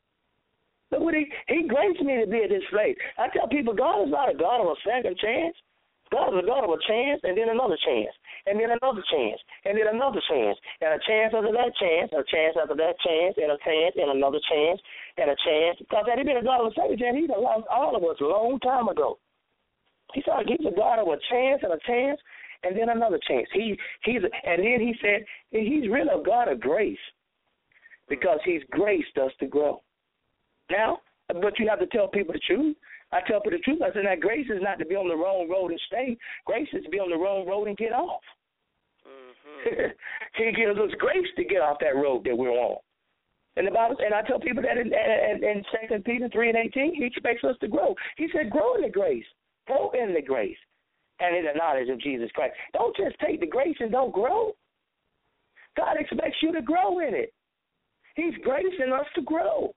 Look what he he graced me to be at this place. I tell people, God is not a God of a second chance. God is a God of a chance, and then another chance, and then another chance, and then another chance, and a chance after that chance, and a chance after that chance, and a chance, and another chance, and a chance. Because had he been a God of a second chance, he'd have lost all of us a long time ago. He said, he's a God of a chance and a chance, and then another chance. He he's a, and then he said he's really a God of grace because he's graced us to grow. Now, but you have to tell people the truth. I tell people the truth. I said, now, grace is not to be on the wrong road and stay. Grace is to be on the wrong road and get off. Mm-hmm. He gives us grace to get off that road that we're on. And the Bible, and I tell people that in, in, in Second Peter three and eighteen, he expects us to grow. He said, grow in the grace. Grow in the grace and in the knowledge of Jesus Christ. Don't just take the grace and don't grow. God expects you to grow in it. He's gracing us to grow.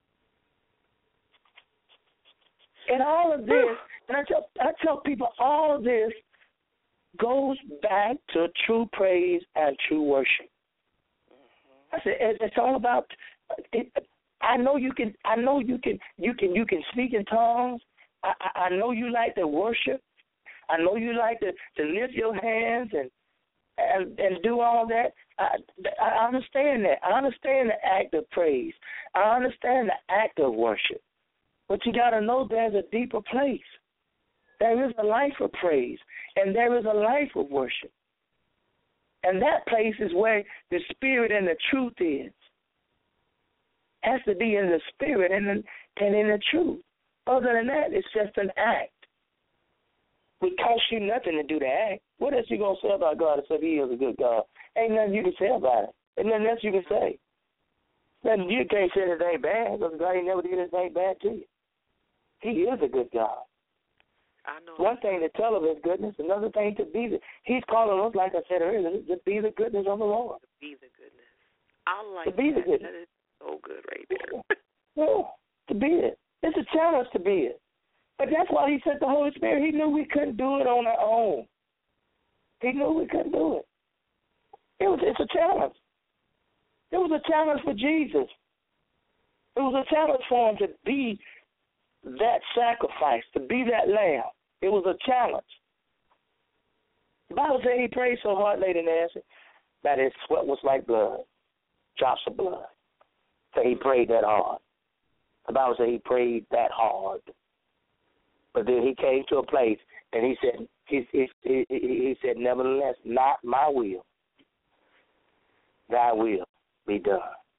And all of this, and I tell I tell people all of this goes back to true praise and true worship. I said it's all about. It, I know you can. I know you can. You can. You can speak in tongues. I, I, I know you like to worship. I know you like to, to lift your hands and and and do all that. I, I understand that. I understand the act of praise. I understand the act of worship. But you got to know there's a deeper place. There is a life of praise, and there is a life of worship. And that place is where the spirit and the truth is. Has to be in the spirit and in, and in the truth. Other than that, it's just an act. It costs you nothing to do the act. What else you going to say about God except he is a good God? Ain't nothing you can say about it. Ain't nothing else you can say. Nothing you can't say that ain't bad because God ain't never did anything bad to you. He is a good God. I know. One thing to tell of his goodness, another thing to be the, he's calling us, like I said earlier, to be the goodness of the Lord. To be the goodness. I like to be that. the goodness. That is so good right there. Yeah, to be it. It's a challenge to be it. But that's why he sent the Holy Spirit. He knew we couldn't do it on our own. He knew we couldn't do it. It was. It's a challenge. It was a challenge for Jesus. It was a challenge for him to be that sacrifice, to be that lamb. It was a challenge. The Bible says he prayed so hard, Lady Nancy, that his sweat was like blood, drops of blood. So he prayed that hard. The Bible says he prayed that hard. But then he came to a place and he said, he, he, he, he said, nevertheless, not my will, thy will be done.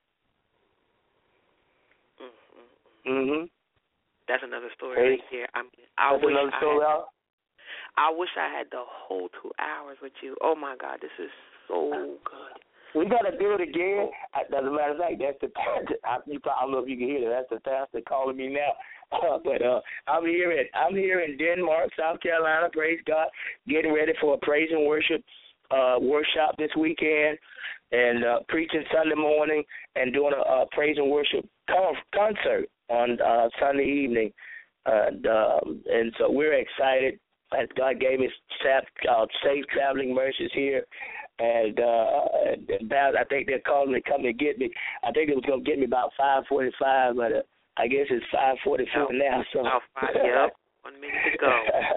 Mm-hmm. Mm-hmm. That's another story hey, right there. I mean, I that's wish another I story. had, I wish I had the whole two hours with you. Oh my God, this is so good. We gotta do it again. As a matter of fact, that's the I, you probably, I don't know if you can hear that. That's the pastor calling me now. Uh, but uh, I'm here in I'm here in Denmark, South Carolina. Praise God, getting ready for a praise and worship uh, workshop this weekend, and uh, preaching Sunday morning, and doing a, a praise and worship con- concert on uh, Sunday evening. And, um, and so we're excited. As God gave me safe, uh, safe traveling mercies here and uh, about, I think they're calling to come to get me. I think it was going to get me about five forty-five, but uh, I guess it's five forty-four oh, now. So. Oh, five, yep. One minute to go.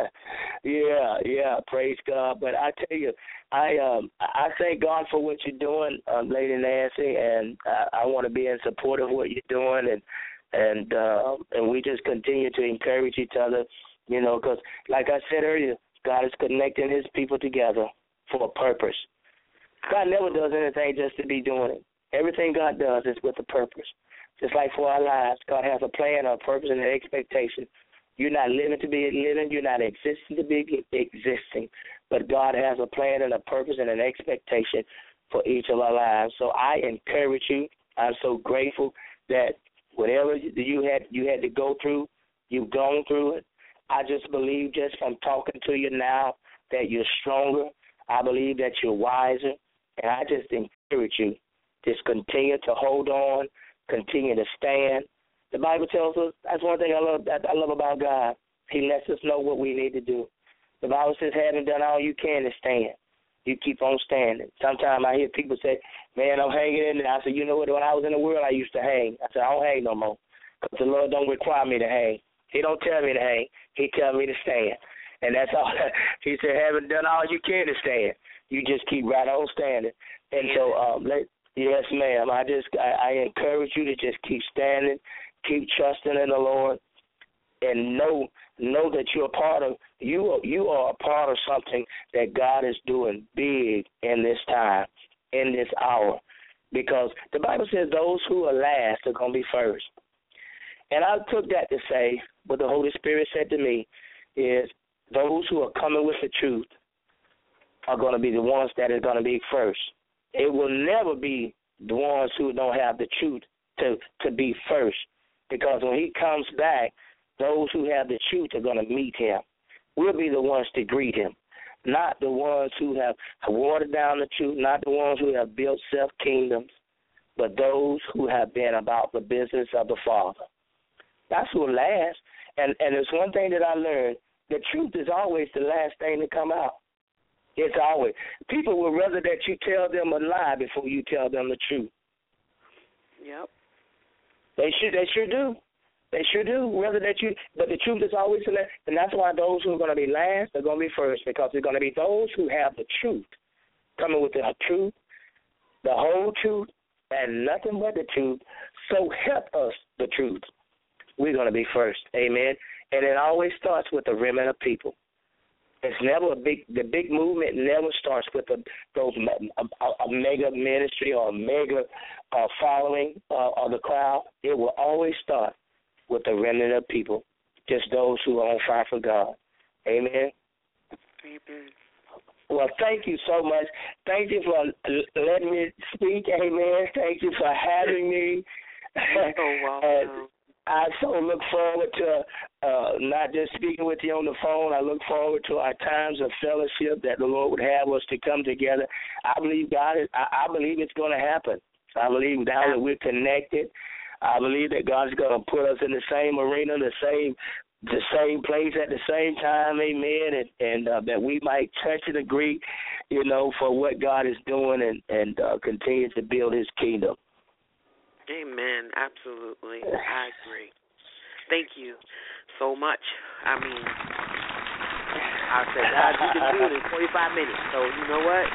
yeah, yeah, praise God. But I tell you, I um I thank God for what you're doing, um, Lady Nancy, and I, I want to be in support of what you're doing, and and uh, and we just continue to encourage each other, you know, because like I said earlier, God is connecting His people together for a purpose. God never does anything just to be doing it. Everything God does is with a purpose. Just like for our lives, God has a plan, a purpose, and an expectation. You're not living to be living. You're not existing to be existing. But God has a plan and a purpose and an expectation for each of our lives. So I encourage you. I'm so grateful that whatever you had you had to go through, you've gone through it. I just believe just from talking to you now that you're stronger. I believe that you're wiser. And I just encourage you, just continue to hold on, continue to stand. The Bible tells us, that's one thing I love that I love about God. He lets us know what we need to do. The Bible says, having done all you can to stand, you keep on standing. Sometimes I hear people say, man, I'm hanging in there. I said, you know what, when I was in the world, I used to hang. I said, I don't hang no more because the Lord don't require me to hang. He don't tell me to hang. He tells me to stand. And that's all. He said, having done all you can to stand, you just keep right on standing. And so, um, let, yes, ma'am, I just I, I encourage you to just keep standing, keep trusting in the Lord, and know know that you're a part of you are, you are a part of something that God is doing big in this time, in this hour, because the Bible says those who are last are going to be first. And I took that to say what the Holy Spirit said to me is those who are coming with the truth are going to be the ones that are going to be first. It will never be the ones who don't have the truth to, to be first, because when He comes back, those who have the truth are going to meet Him. We'll be the ones to greet Him, not the ones who have watered down the truth, not the ones who have built self-kingdoms, but those who have been about the business of the Father. That's who will last. And, and there's one thing that I learned, the truth is always the last thing to come out. It's always. People would rather that you tell them a lie before you tell them the truth. Yep. They sure, they sure do. They sure do. Rather that you, but the truth is always the last. And that's why those who are going to be last are going to be first, because they're going to be those who have the truth, coming with the truth, the whole truth, and nothing but the truth. So help us the truth. We're going to be first. Amen. And it always starts with a remnant of people. It's never a big, the big movement never starts with a, those, a, a mega ministry or a mega uh, following uh, of the crowd. It will always start with a remnant of people, just those who are on fire for God. Amen. Amen. Well, thank you so much. Thank you for letting me speak. Amen. Thank you for having me. You're so welcome. I so look forward to uh, not just speaking with you on the phone. I look forward to our times of fellowship that the Lord would have us to come together. I believe God is, I, I believe it's going to happen. I believe now that we're connected, I believe that God's going to put us in the same arena, the same the same place at the same time, amen, and, and uh, that we might touch and agree, you know, for what God is doing and, and uh, continue to build His kingdom. Amen. Absolutely. I agree. Thank you so much. I mean, I said, God, you can do it in forty-five minutes, so you know what?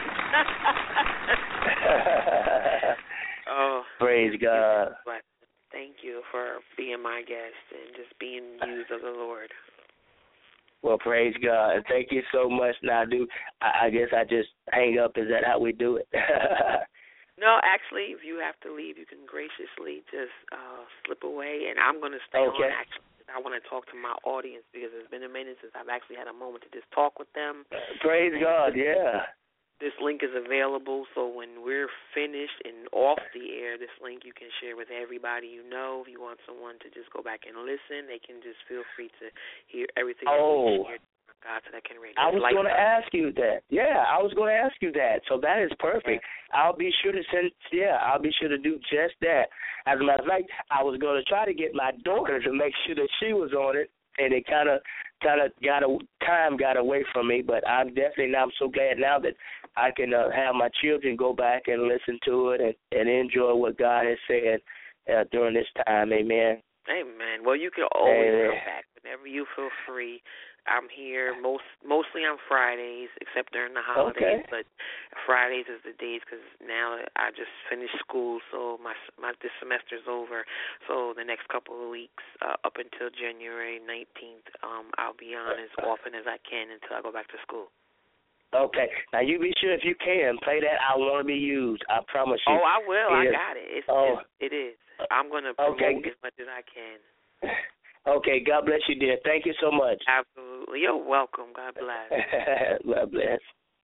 Oh, praise God. But thank you for being my guest and just being used of the Lord. Well, praise God. And thank you so much. Now, do I, I guess I just hang up. Is that how we do it? No, actually, if you have to leave, you can graciously just uh, slip away, and I'm going to stay okay. on. Actually, I want to talk to my audience because it's been a minute since I've actually had a moment to just talk with them. Praise God, yeah. This link is available, so when we're finished and off the air, this link you can share with everybody you know. If you want someone to just go back and listen, they can just feel free to hear everything oh. that we shared. God, so that can read. I was like going to ask you that. Yeah, I was going to ask you that. So that is perfect. Yeah. I'll be sure to send. Yeah, I'll be sure to do just that. As a matter of fact, I was going to try to get my daughter to make sure that she was on it, and it kind of, kind of got a time got away from me. But I'm definitely now. I'm so glad now that I can uh, have my children go back and listen to it and, and enjoy what God has said uh, during this time. Amen. Amen. Well, you can always Amen. come back whenever you feel free. I'm here most mostly on Fridays, except during the holidays. Okay. But Fridays is the days because now I just finished school, so my my this semester's over. So the next couple of weeks, uh, up until January nineteenth, um, I'll be on as often as I can until I go back to school. Okay. Now you be sure if you can play that "I Want to Be Used." I promise you. Oh, I will. It I is. got it. It's, Oh. it's, it is. I'm going to promote Okay. as much as I can. Okay. God bless you, dear. Thank you so much. Absolutely. You're welcome. God bless. God bless.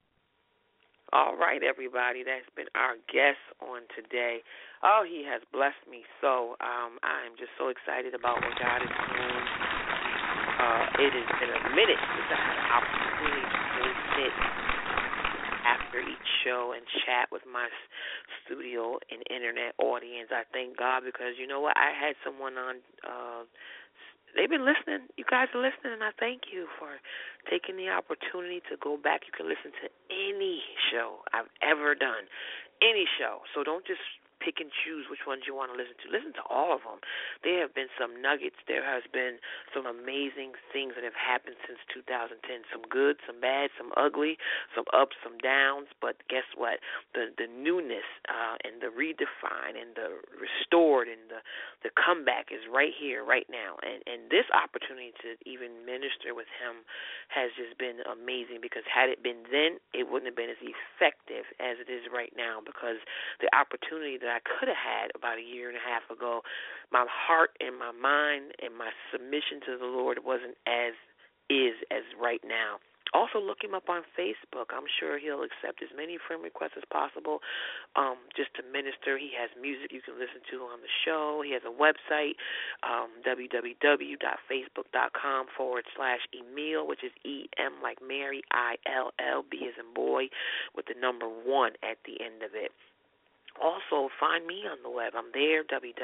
All right, everybody. That's been our guest on today. Oh, he has blessed me so. Um, I am just so excited about what God is doing. Uh, it has been a minute since I had an opportunity to sit after each show and chat with my studio and internet audience. I thank God because, you know what, I had someone on, uh, they've been listening. You guys are listening, and I thank you for taking the opportunity to go back. You can listen to any show I've ever done, any show. So don't just pick and choose which ones you want to listen to. Listen to all of them. There have been some nuggets. There has been some amazing things that have happened since two thousand ten. Some good, some bad, some ugly, some ups, some downs. But guess what? The the newness uh, and the redefine and the restored and the, the comeback is right here, right now. And, and this opportunity to even minister with him has just been amazing because had it been then, it wouldn't have been as effective as it is right now because the opportunity that I could have had about a year and a half ago, my heart and my mind and my submission to the Lord wasn't as is as right now. Also, look him up on Facebook. I'm sure he'll accept as many friend requests as possible um, just to minister. He has music you can listen to on the show. He has a website, um, www.facebook.com forward slash Emil, which is E M like Mary, I L L, B as in boy, with the number one at the end of it. Also, find me on the web. I'm there,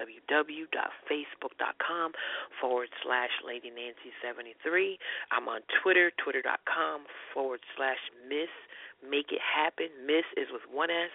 www.facebook.com forward slash Lady Nancy seventy-three. I'm on Twitter, twitter.com forward slash Miss Make It Happen. Miss is with one S.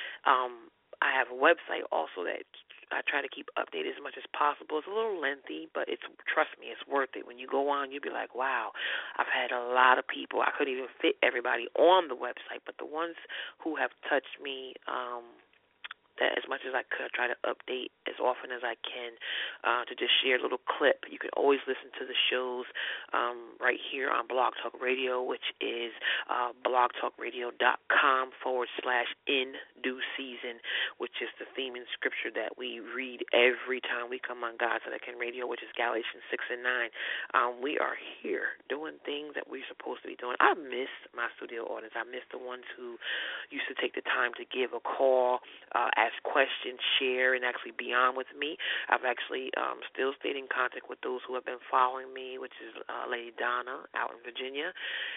Um, I have a website also that I try to keep updated as much as possible. It's a little lengthy, but it's trust me, it's worth it. When you go on, you'll be like, wow, I've had a lot of people. I couldn't even fit everybody on the website, but the ones who have touched me, um, that as much as I could, I try to update as often as I can uh, to just share a little clip. You can always listen to the shows um, right here on Blog Talk Radio, which is uh, blogtalkradio.com forward slash in due season, which is the theme and scripture that we read every time we come on God's Second Radio, which is Galatians six and nine. Um, we are here doing things that we're supposed to be doing. I miss my studio audience. I miss the ones who used to take the time to give a call, uh, ask questions, share, and actually be on with me. I've actually um, still stayed in contact with those who have been following me, which is uh, Lady Donna out in Virginia,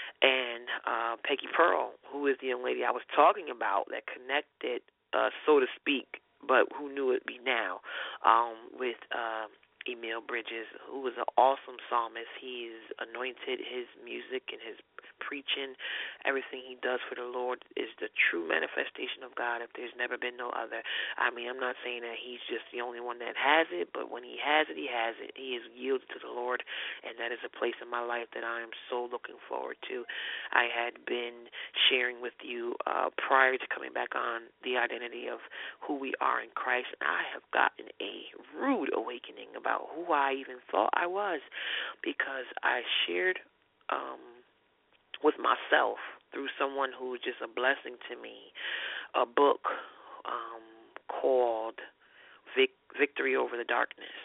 and uh, Peggy Pearl, who is the young lady I was talking about that connected, uh, so to speak, but who knew it be now, um, with uh, Emil Bridges, who was an awesome psalmist. He's anointed. His music and his preaching, everything he does for the Lord is the true manifestation of God if there's never been no other. I mean, I'm not saying that he's just the only one that has it, but when he has it, he has it. He is yielded to the Lord, and that is a place in my life that I am so looking forward to. I had been sharing with you uh, prior to coming back on the identity of who we are in Christ, and I have gotten a rude awakening about who I even thought I was because I shared um, with myself through someone who was just a blessing to me, a book um, called Vic- Victory Over the Darkness.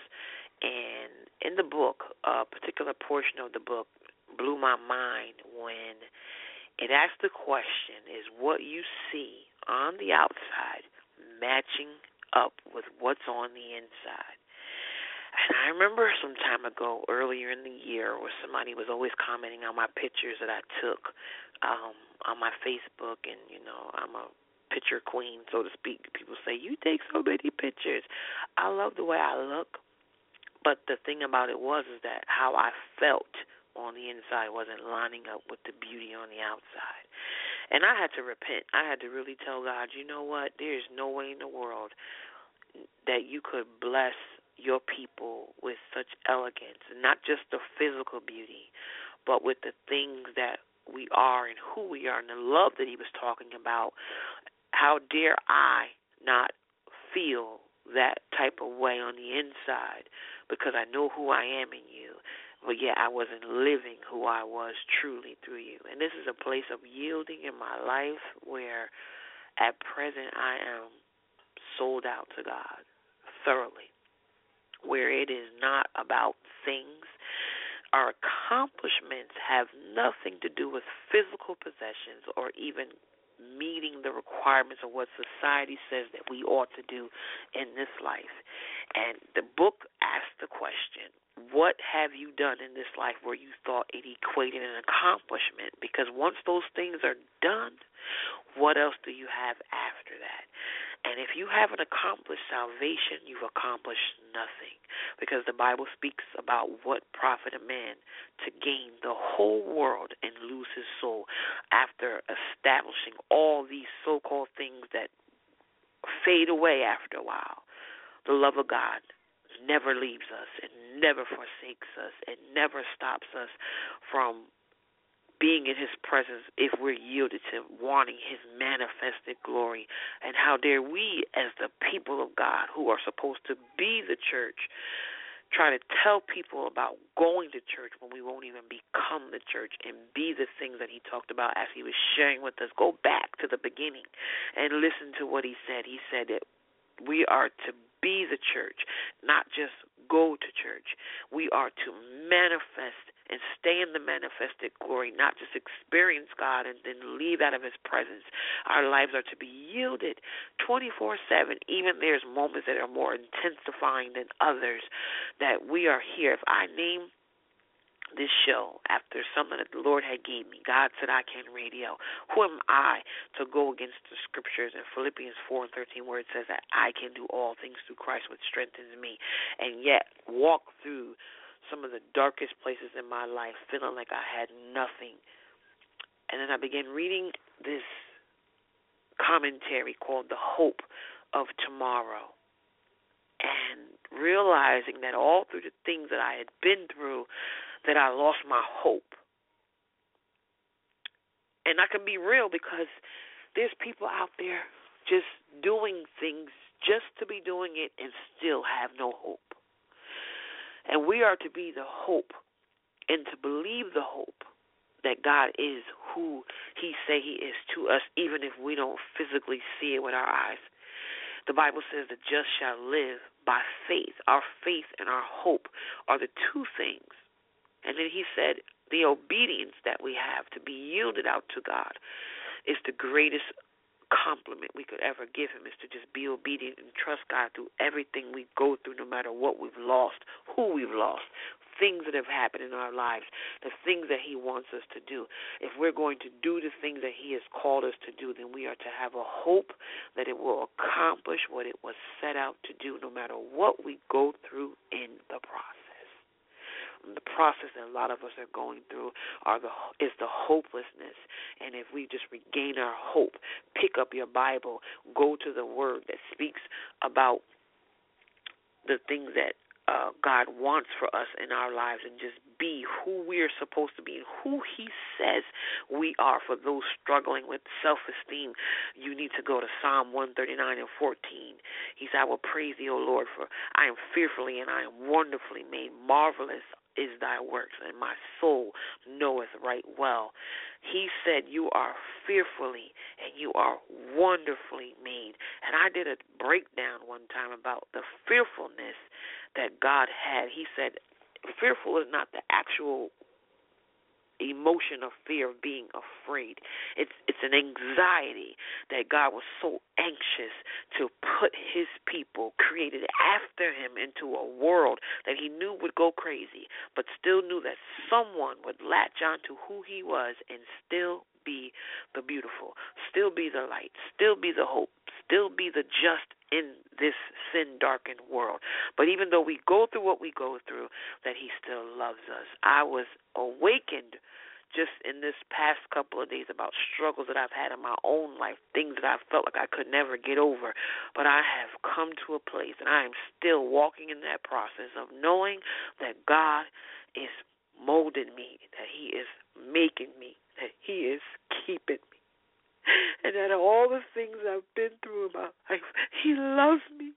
And in the book, a particular portion of the book blew my mind when it asked the question, is what you see on the outside matching up with what's on the inside? And I remember some time ago, earlier in the year, where somebody was always commenting on my pictures that I took um, on my Facebook, and, you know, I'm a picture queen, so to speak. People say, you take so many pictures. I love the way I look, but the thing about it was is that how I felt on the inside wasn't lining up with the beauty on the outside. And I had to repent. I had to really tell God, you know what, there's no way in the world that you could bless your people with such elegance, not just the physical beauty, but with the things that we are and who we are and the love that he was talking about. How dare I not feel that type of way on the inside because I know who I am in you, but yet I wasn't living who I was truly through you. And this is a place of yielding in my life where at present I am sold out to God thoroughly, where it is not about things. Our accomplishments have nothing to do with physical possessions or even meeting the requirements of what society says that we ought to do in this life. And the book asks the question, what have you done in this life where you thought it equated an accomplishment? Because once those things are done, what else do you have after that? And if you haven't accomplished salvation, you've accomplished nothing. Because the Bible speaks about what profit a man to gain the whole world and lose his soul after establishing all these so-called things that fade away after a while. The love of God never leaves us and never forsakes us and never stops us from being in his presence if we're yielded to wanting his manifested glory. And how dare we, as the people of God who are supposed to be the church, try to tell people about going to church when we won't even become the church and be the things that he talked about as he was sharing with us. Go back to the beginning and listen to what he said. He said that we are to be the church, not just go to church. We are to manifest and stay in the manifested glory, not just experience God and then leave out of his presence. Our lives are to be yielded twenty-four seven, even there's moments that are more intensifying than others, that we are here. If I name this show after something that the Lord had gave me, God Said I Can Radio, who am I to go against the scriptures in Philippians four and thirteen where it says that I can do all things through Christ which strengthens me, and yet walk through some of the darkest places in my life feeling like I had nothing. And then I began reading this commentary called The Hope of Tomorrow, and realizing that all through the things that I had been through, that I lost my hope. And I can be real because there's people out there just doing things just to be doing it and still have no hope. And we are to be the hope and to believe the hope that God is who he say he is to us, even if we don't physically see it with our eyes. The Bible says the just shall live by faith. Our faith and our hope are the two things. And then he said the obedience that we have to be yielded out to God is the greatest compliment we could ever give him, is to just be obedient and trust God through everything we go through, no matter what we've lost, who we've lost, things that have happened in our lives, the things that he wants us to do. If we're going to do the things that he has called us to do, then we are to have a hope that it will accomplish what it was set out to do, no matter what we go through in the process. The process that a lot of us are going through are the is the hopelessness. And if we just regain our hope, pick up your Bible, go to the Word that speaks about the things that uh, God wants for us in our lives, and just be who we are supposed to be and who he says we are. For those struggling with self-esteem, you need to go to Psalm one thirty-nine and fourteen. He said, I will praise thee, O Lord, for I am fearfully and I am wonderfully made. Marvelous is thy works, and my soul knoweth right well. He said you are fearfully and you are wonderfully made. And I did a breakdown one time about the fearfulness that God had. He said fearful is not the actual emotion of fear of being afraid. It's it's an anxiety that God was so anxious to put his people created after him into a world that he knew would go crazy, but still knew that someone would latch on to who he was and still be the beautiful, still be the light, still be the hope, still be the just in this sin-darkened world. But even though we go through what we go through, that he still loves us. I was awakened just in this past couple of days about struggles that I've had in my own life, things that I felt like I could never get over. But I have come to a place, and I am still walking in that process of knowing that God is molding me, that He is making me, that He is keeping me. And out of all the things I've been through in my life, He loves me.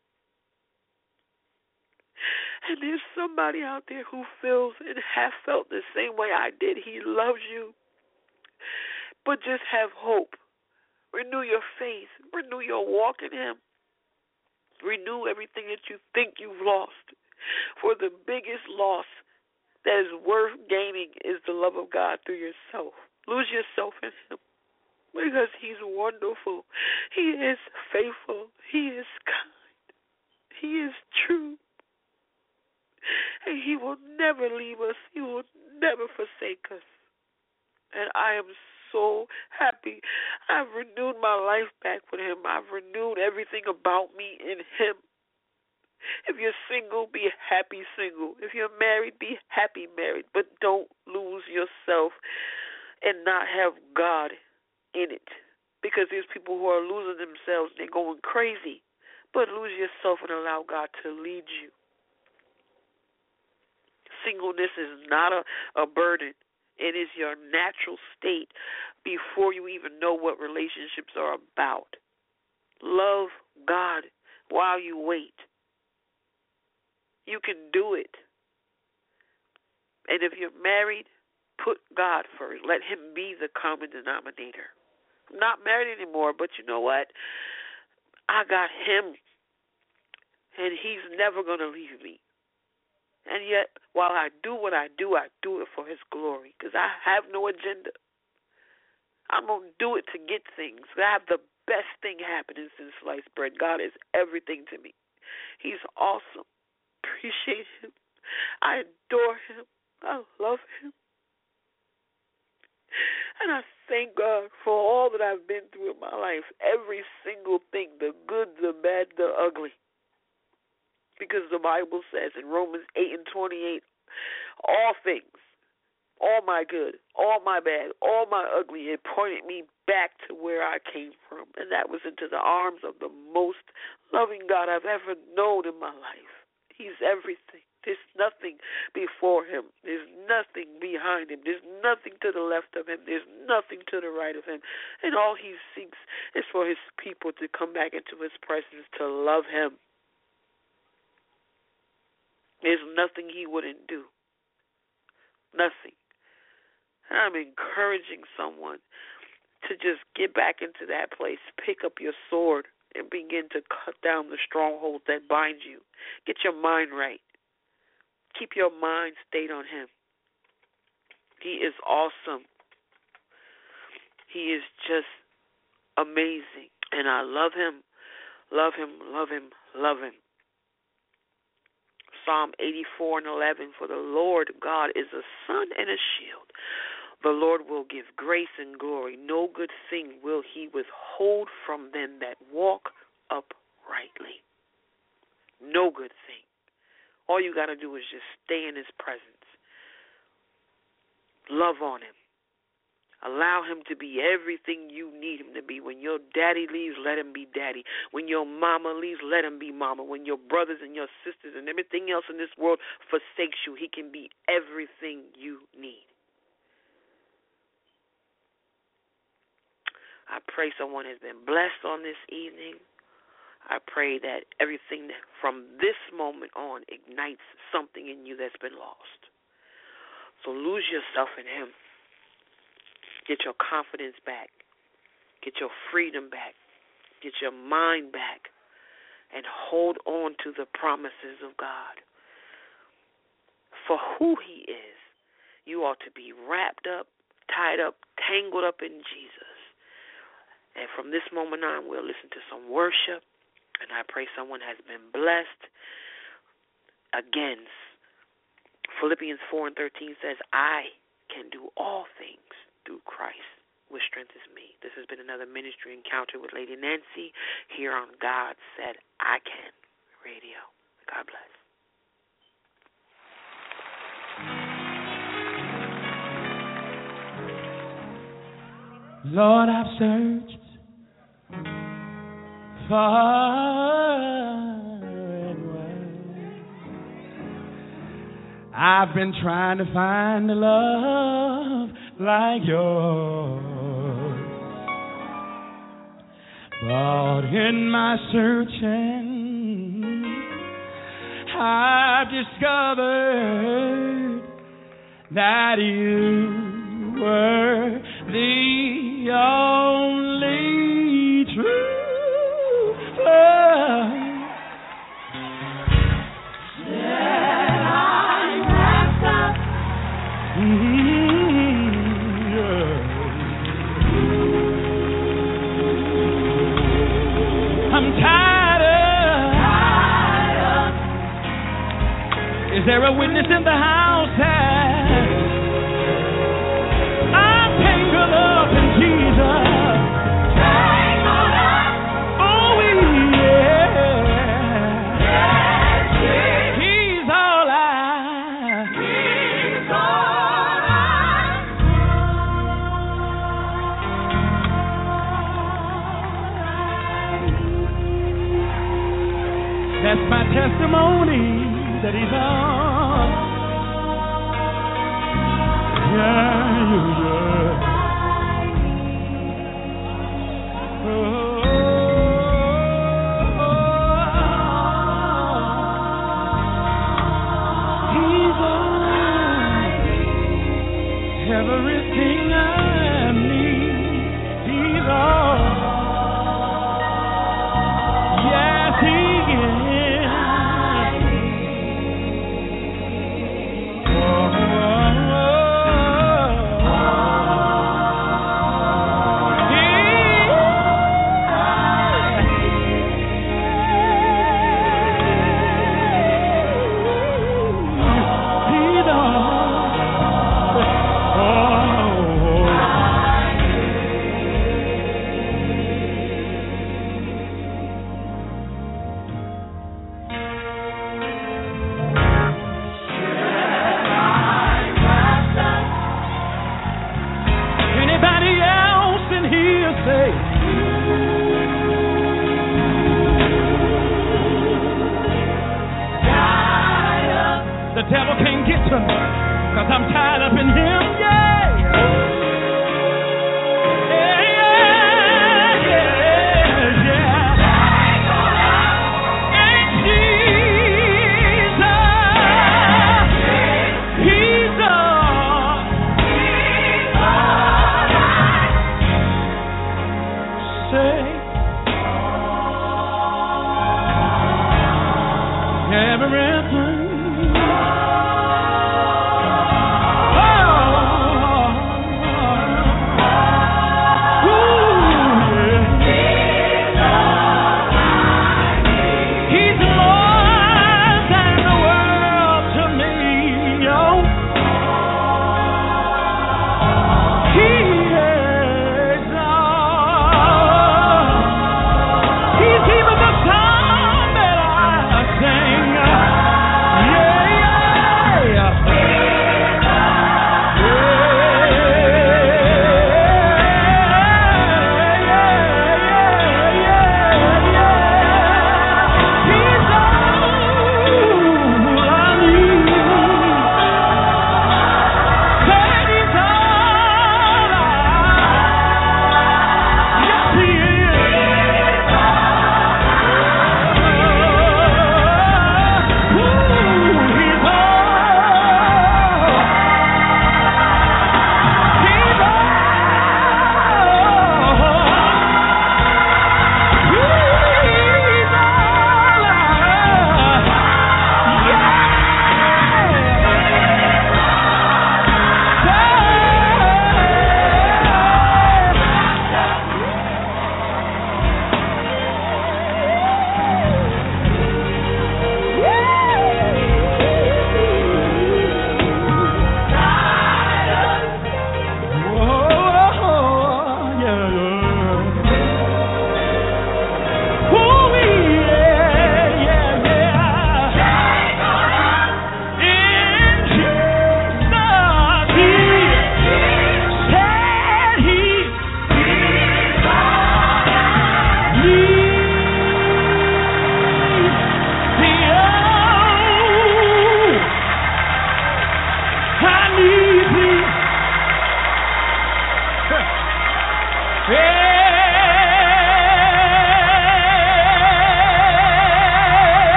And there's somebody out there who feels and has felt the same way I did. He loves you. But just have hope. Renew your faith. Renew your walk in Him. Renew everything that you think you've lost. For the biggest loss that is worth gaining is the love of God through yourself. Lose yourself in Him. Because He's wonderful. He is faithful. He is kind. He is true. And He will never leave us. He will never forsake us. And I am so happy. I've renewed my life back with Him. I've renewed everything about me in Him. If you're single, be happy single. If you're married, be happy married. But don't lose yourself and not have God in it, because there's people who are losing themselves and they're going crazy. But lose yourself and allow God to lead you. Singleness is not a, a burden. It is your natural state before you even know what relationships are about. Love God while you wait. You can do it. And if you're married, put God first. Let Him be the common denominator. I'm not married anymore, but you know what? I got Him, and He's never going to leave me. And yet, while I do what I do, I do it for His glory, because I have no agenda. I'm going to do it to get things. I have the best thing happening since sliced bread. God is everything to me. He's awesome. Appreciate Him. I adore Him. I love Him. And I thank God for all that I've been through in my life, every single thing, the good, the bad, the ugly. Because the Bible says in Romans eight and twenty-eight, all things, all my good, all my bad, all my ugly, it pointed me back to where I came from. And that was into the arms of the most loving God I've ever known in my life. He's everything. There's nothing before Him. There's nothing behind Him. There's nothing to the left of Him. There's nothing to the right of Him. And all He seeks is for His people to come back into His presence, to love Him. There's nothing He wouldn't do. Nothing. And I'm encouraging someone to just get back into that place, pick up your sword, and begin to cut down the strongholds that bind you. Get your mind right. Keep your mind stayed on Him. He is awesome. He is just amazing. And I love Him, love Him, love Him, love Him. Psalm eighty-four and eleven, for the Lord God is a sun and a shield. The Lord will give grace and glory. No good thing will He withhold from them that walk uprightly. No good thing. All you got to do is just stay in His presence. Love on Him. Allow Him to be everything you need Him to be. When your daddy leaves, let Him be daddy. When your mama leaves, let Him be mama. When your brothers and your sisters and everything else in this world forsakes you, He can be everything you need. I pray someone has been blessed on this evening. I pray that everything from this moment on ignites something in you that's been lost. So lose yourself in Him. Get your confidence back. Get your freedom back. Get your mind back. And hold on to the promises of God. For who He is, you ought to be wrapped up, tied up, tangled up in Jesus. And from this moment on, we'll listen to some worship. And I pray someone has been blessed. Again, Philippians four and thirteen says, I can do all things through Christ, which strengthens me. This has been another ministry encounter with Lady Nancy here on God Said I Can Radio. God bless. Lord, I've searched far and wide. I've been trying to find a love like yours, but in my searching, I've discovered that you were the only true love that I'm wrapped up. Mm-hmm, yeah. I'm tired of, tired of. Is there a witness in the house? I'm tangled up in Jesus. Tangled up. Oh, yeah. Yes, He's all I. He's all I. That's my testimony that He's all. Yeah, yeah, yeah. Oh, He's all everything I need. He's all. Yes, He is. The devil can't get to me, cause I'm tied up in Him, yeah. Yeah, yeah, yeah, yeah. And Jesus, He's all, He's all I say. Everything.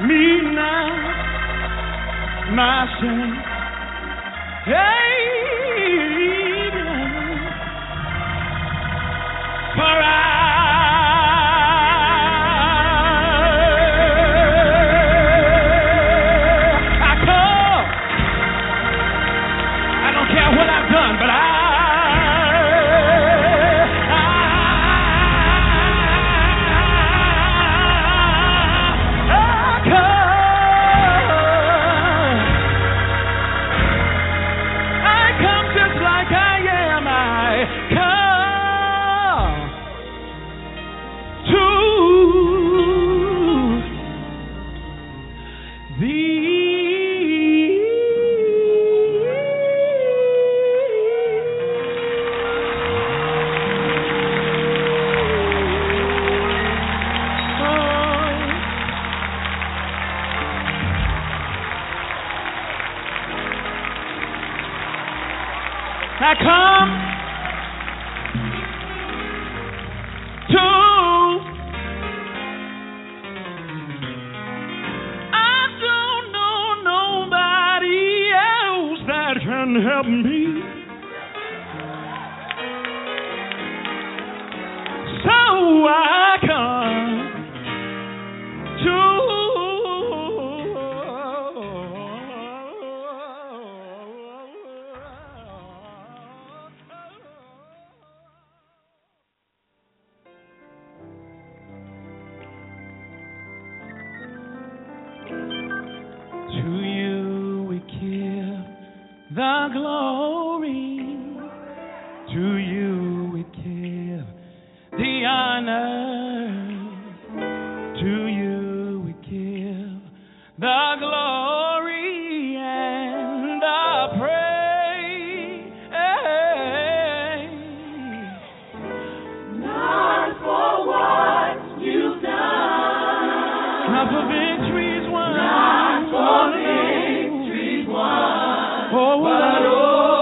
me now my sin. Hey, for I, I come. I don't care what I've done, but I, I, I come. I come just like I am. I come to thee. I come to I don't know nobody else that can help me. So I come to To you we give the glory. To you we give the honor. To you we give the glory and the praise. Not for what you've done, not for victories won, not for victories won, oh, but oh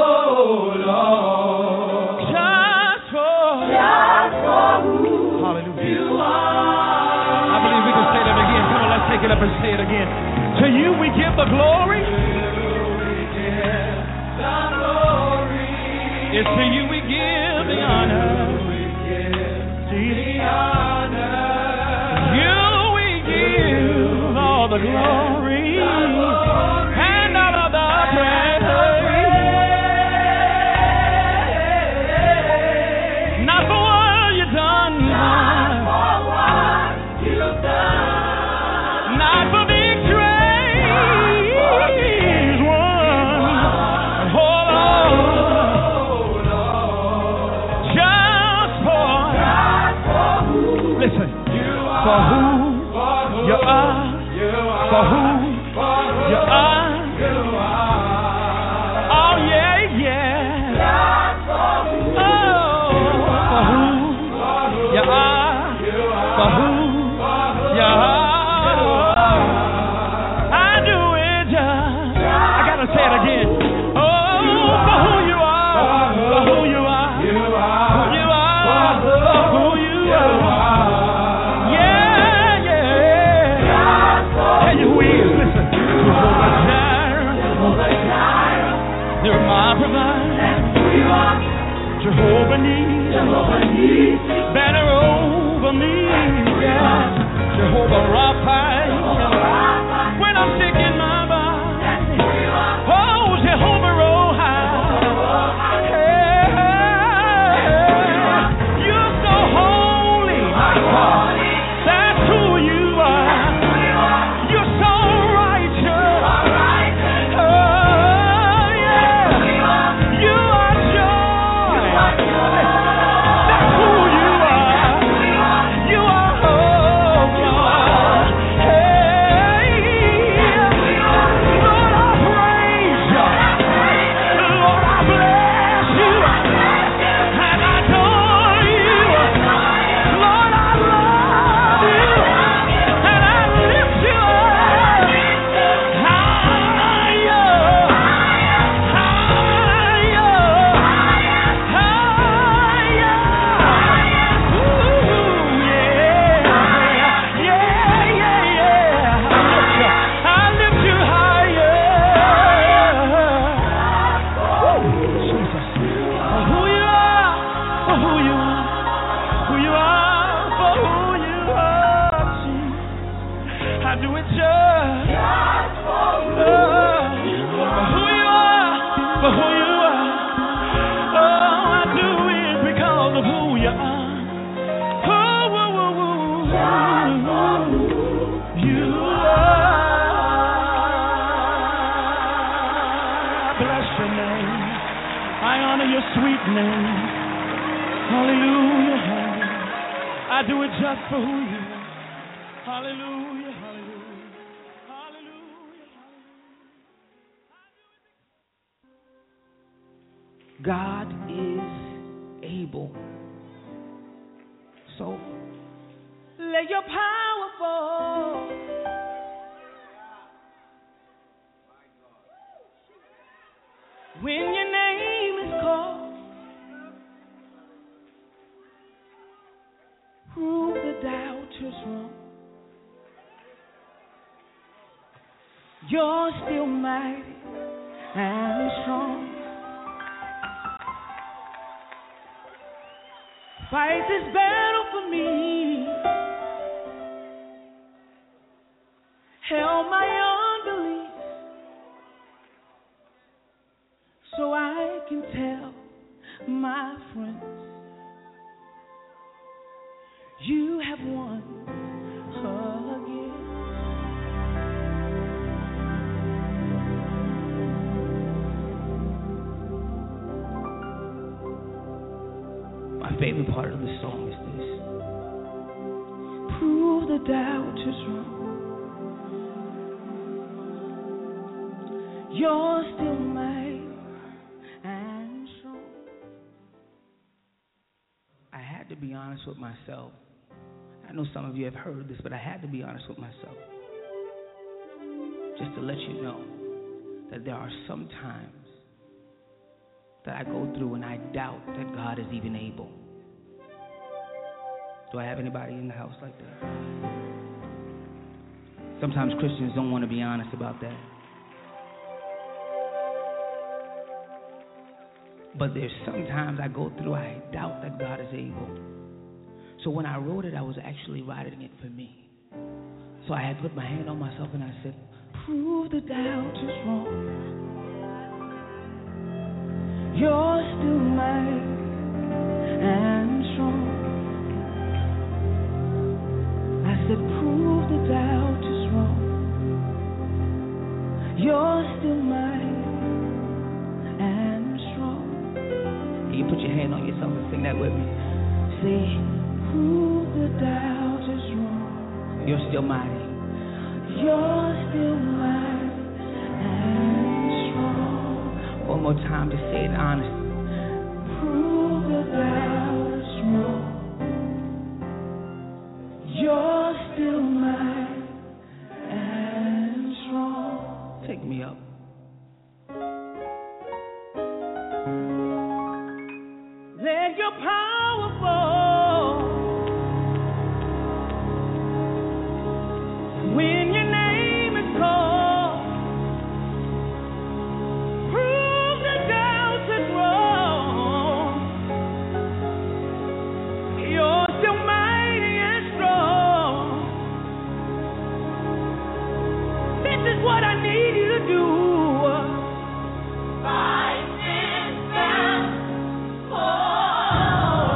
Lord, just for, just for who hallelujah you are. I believe we can say that again. Come on, let's take it up and say it again. To you we give the glory. It's to you we give the honor. The honor. You we give all the glory and all of the praise. Not for what you've done, not for what you've done, not for victories won. Hold on, just for, listen, for who you are, for who you are. Oh yeah, yeah. Oh, for who you are, for who you are. I do it just. I gotta say it again. Oh, for who you are, for who you are, who you are, for who you are. Yeah, yeah. Tell you who he is. Listen. Jehovah Jireh, you're my provider. Jehovah Nissi, banner over me. Yeah. Jehovah Rapha, when I'm sick in my body. Oh, Jehovah Rohi. Yeah. You're so holy. That's who you are. You're so righteous. Oh, yeah. You are joy. That's who you you are, for who you are, Jesus. I do it just, just for who, oh, you for who you are, for who you are. Oh, I do it because of who you are. Oh, woo, woo, woo. Just for who you are. I bless your name. I honor your sweet name. Hallelujah, hallelujah. I do it just for who you are. Hallelujah, hallelujah. Hallelujah, hallelujah. God is able. So let your power fall. When your name is called, prove the doubters wrong. You're still mighty and strong. Fight this battle for me. Help my unbelief, so I can tell my friends you have won again. My favorite part of the song is this. Prove the doubters wrong. You're still mighty and strong. I had to be honest with myself. I know some of you have heard this, but I had to be honest with myself. Just to let you know that there are some times that I go through and I doubt that God is even able. Do I have anybody in the house like that? Sometimes Christians don't want to be honest about that. But there's sometimes I go through, I doubt that God is able. So when I wrote it, I was actually writing it for me. So I had put my hand on myself and I said, prove the doubters wrong. You're still mighty and strong. I said, prove the doubters wrong. You're still mighty and strong. You put your hand on yourself and sing that with me. Say, prove the doubters wrong. You're still mighty. You're still mighty and strong. One more time to say it honest. Prove the doubters wrong. You're still mighty and strong. Take me up. Let your power fall. When your name is called, prove the doubters wrong. You're still mighty and strong. This is what I need you to do. Fight this battle for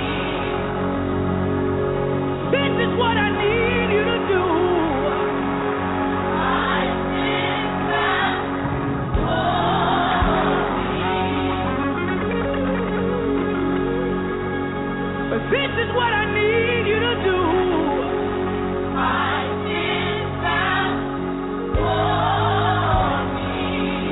me. This is what I need you to do. Fight this battle for me. This is what I need you to do. Fight this battle for me.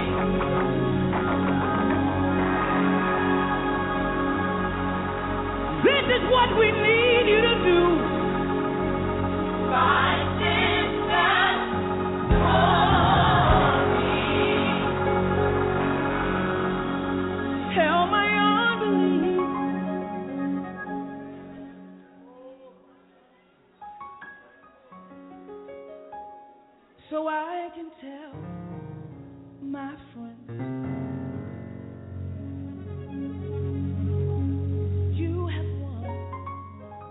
This is what we need you to do. Fight this battle for me. Help my unbelief, so I can tell my friends you have won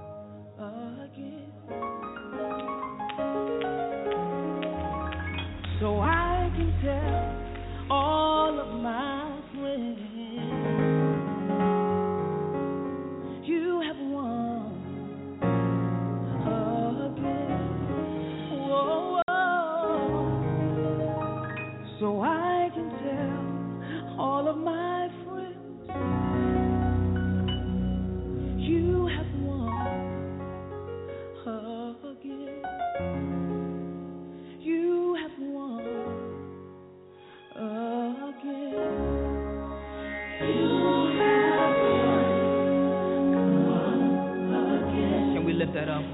lift that up.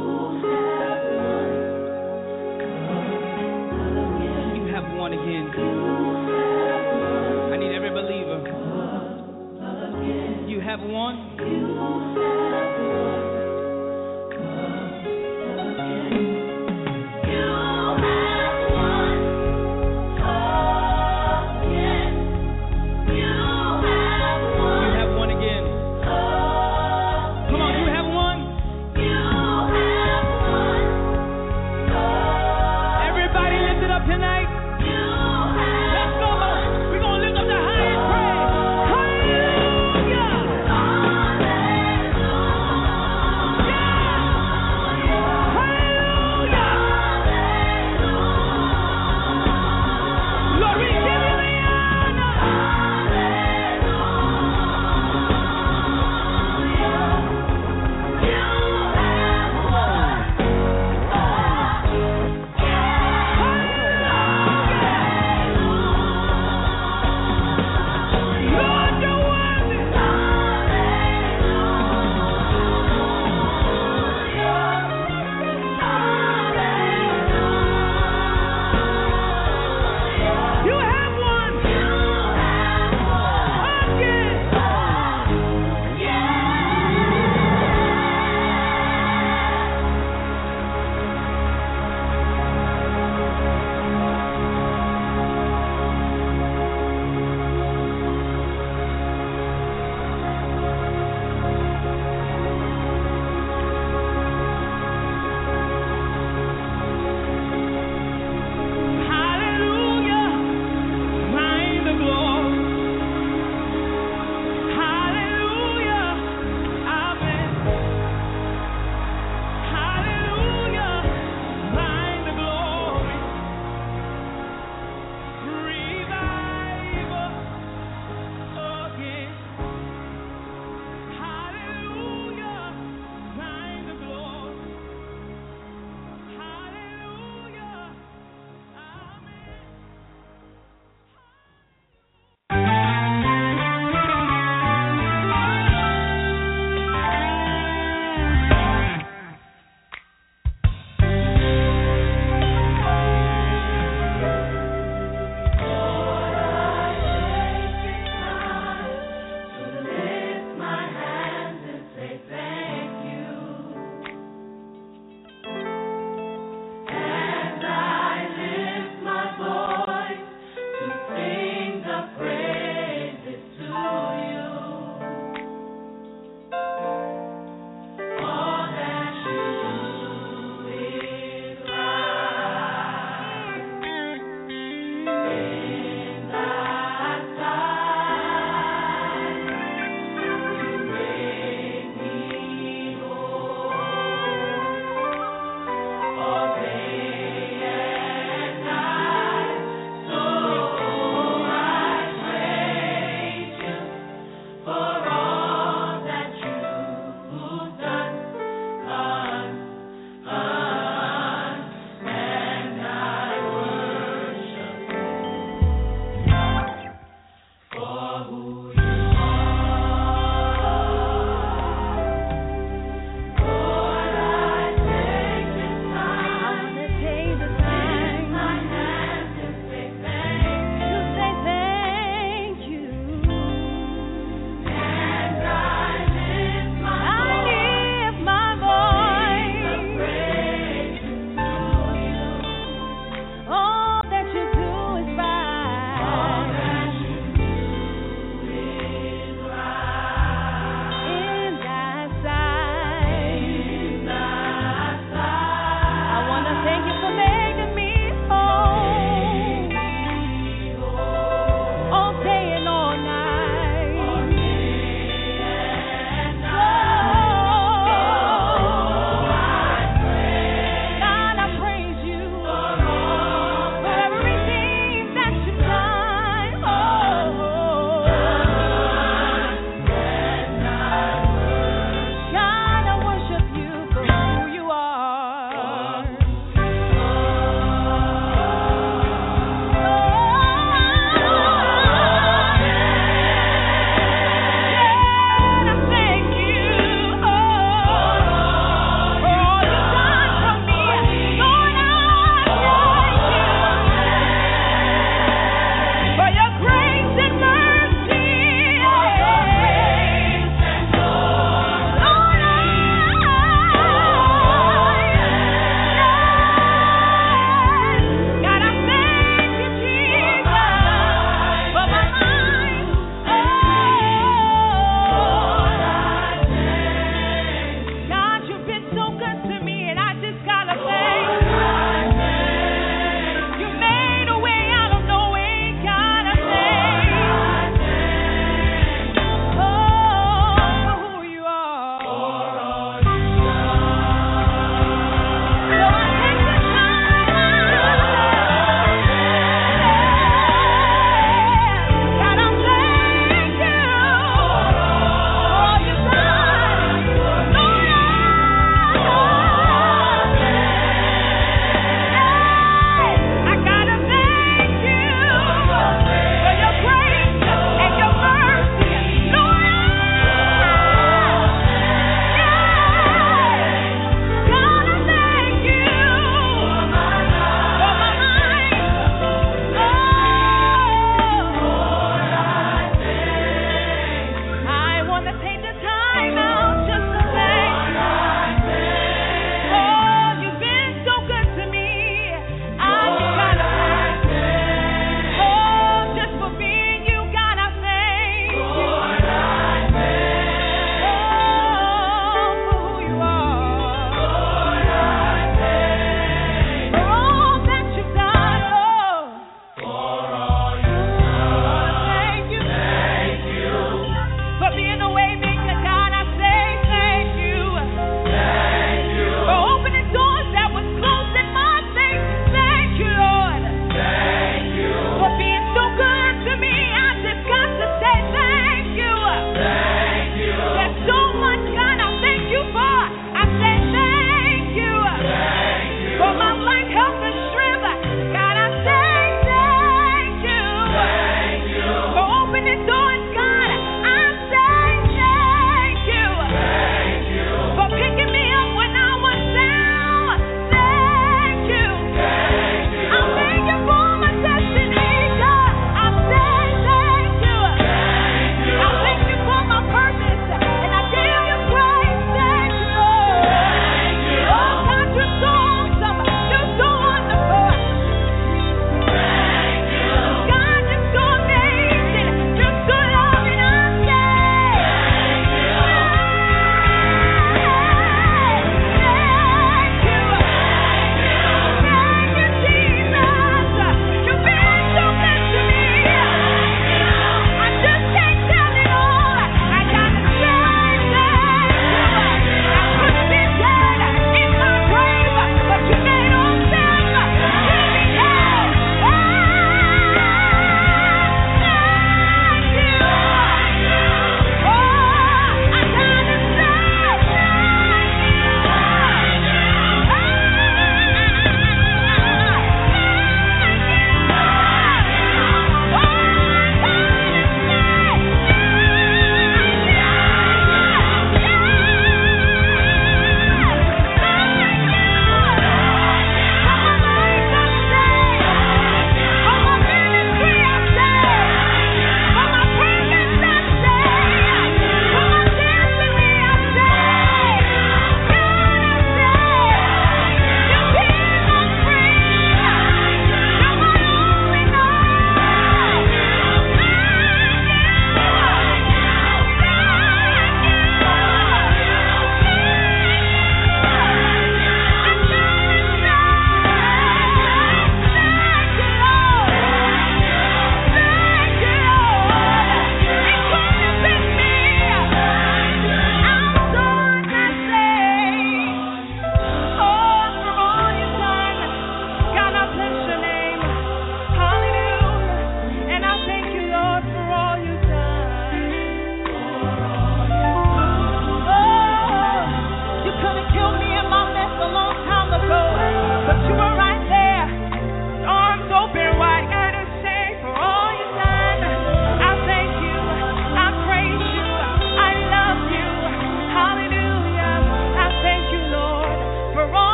You have won again. I need every believer. You have won. You have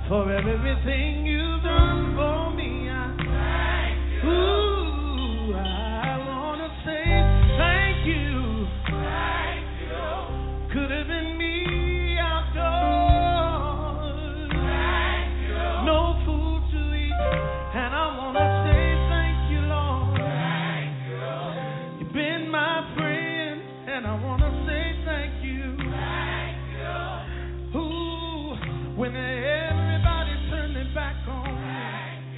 for everything you've done for me. I thank you. Ooh, I want to say thank you. Thank you. Could have been me outdoors. Thank you. No food to eat, and I want to say thank you, Lord. Thank you. You've been my friend, and I want to say thank you. Thank you. Ooh, when everybody turned their back on me,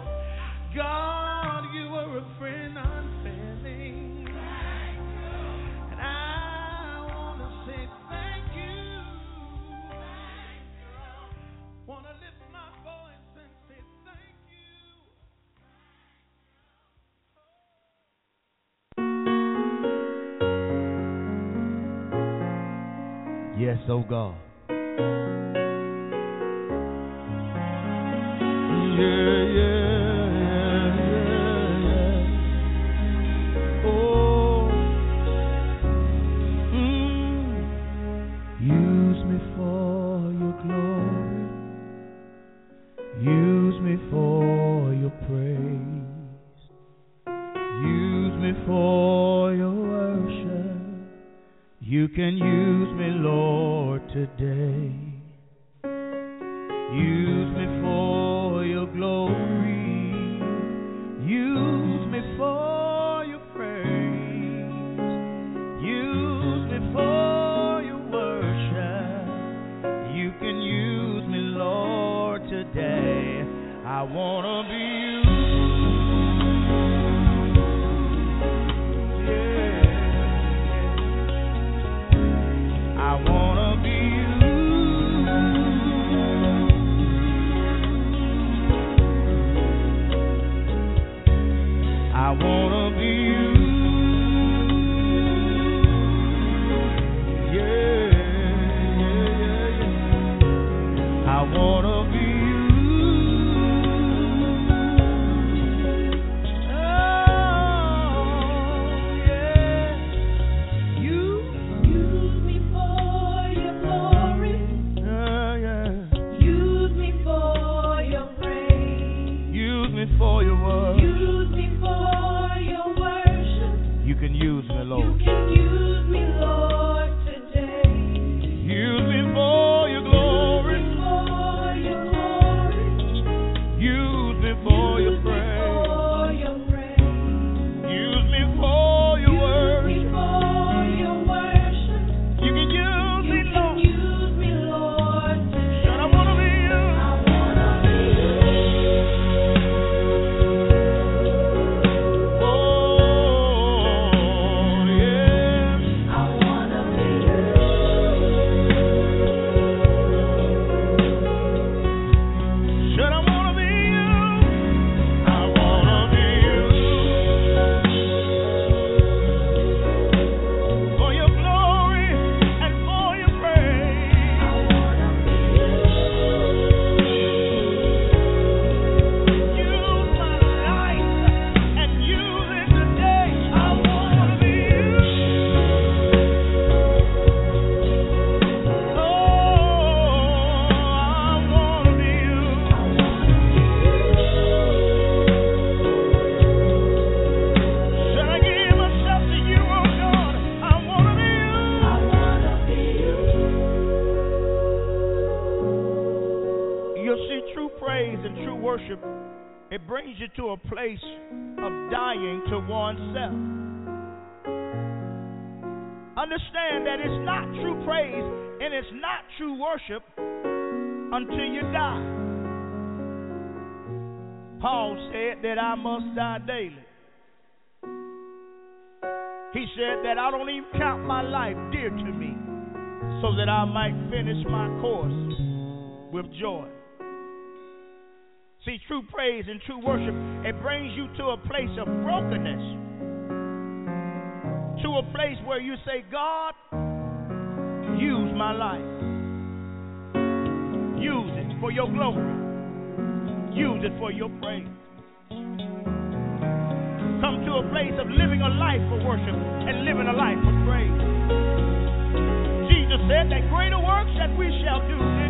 God, you were a friend unfailing. And I want to say thank you. Want to lift my voice and say thank you. Yes, oh God. Yeah, yeah, yeah, yeah. Oh, mm. Use me for your glory. Use me for your praise. Use me for your worship. You can use me, Lord, today. Use me for your glory. Use me for your praise. Use me for your worship. You can use me, Lord, today. I want to be used. Yeah. I want to be I wanna be you, yeah, yeah, yeah, yeah. I wanna be you, oh, yeah. You use me for your glory, yeah, yeah. use me for your praise, Use me for your word. use me for your worship. You can use me, Lord. You can use me, Lord, today. Use me for your glory. Use me for your glory. Use me for your Use me praise. for your praise. Use me for your word. Use me for your worship. You can use You me, can Lord. use me, Lord, today. Said I wanna be you. I wanna be Oh, yeah. I wanna be Said I wanna be you. I wanna be you. For your glory and for your praise. Use my life and use it today. I wanna be you. Oh, I wanna be you. Should I give myself to you, oh God? I wanna be you. I wanna be You see, true praise and true worship, it brings you to a place of dying to oneself. Understand that it's not true praise and it's not true worship until you die. Paul said that I must die daily. He said that I don't even count my life dear to me, so that I might finish my course with joy. See, true praise and true worship, it brings you to a place of brokenness, to a place where you say, God, use my life. Use it for your glory. Use it for your praise. Come to a place of living a life for worship and living a life for praise. Jesus said that greater works that we shall do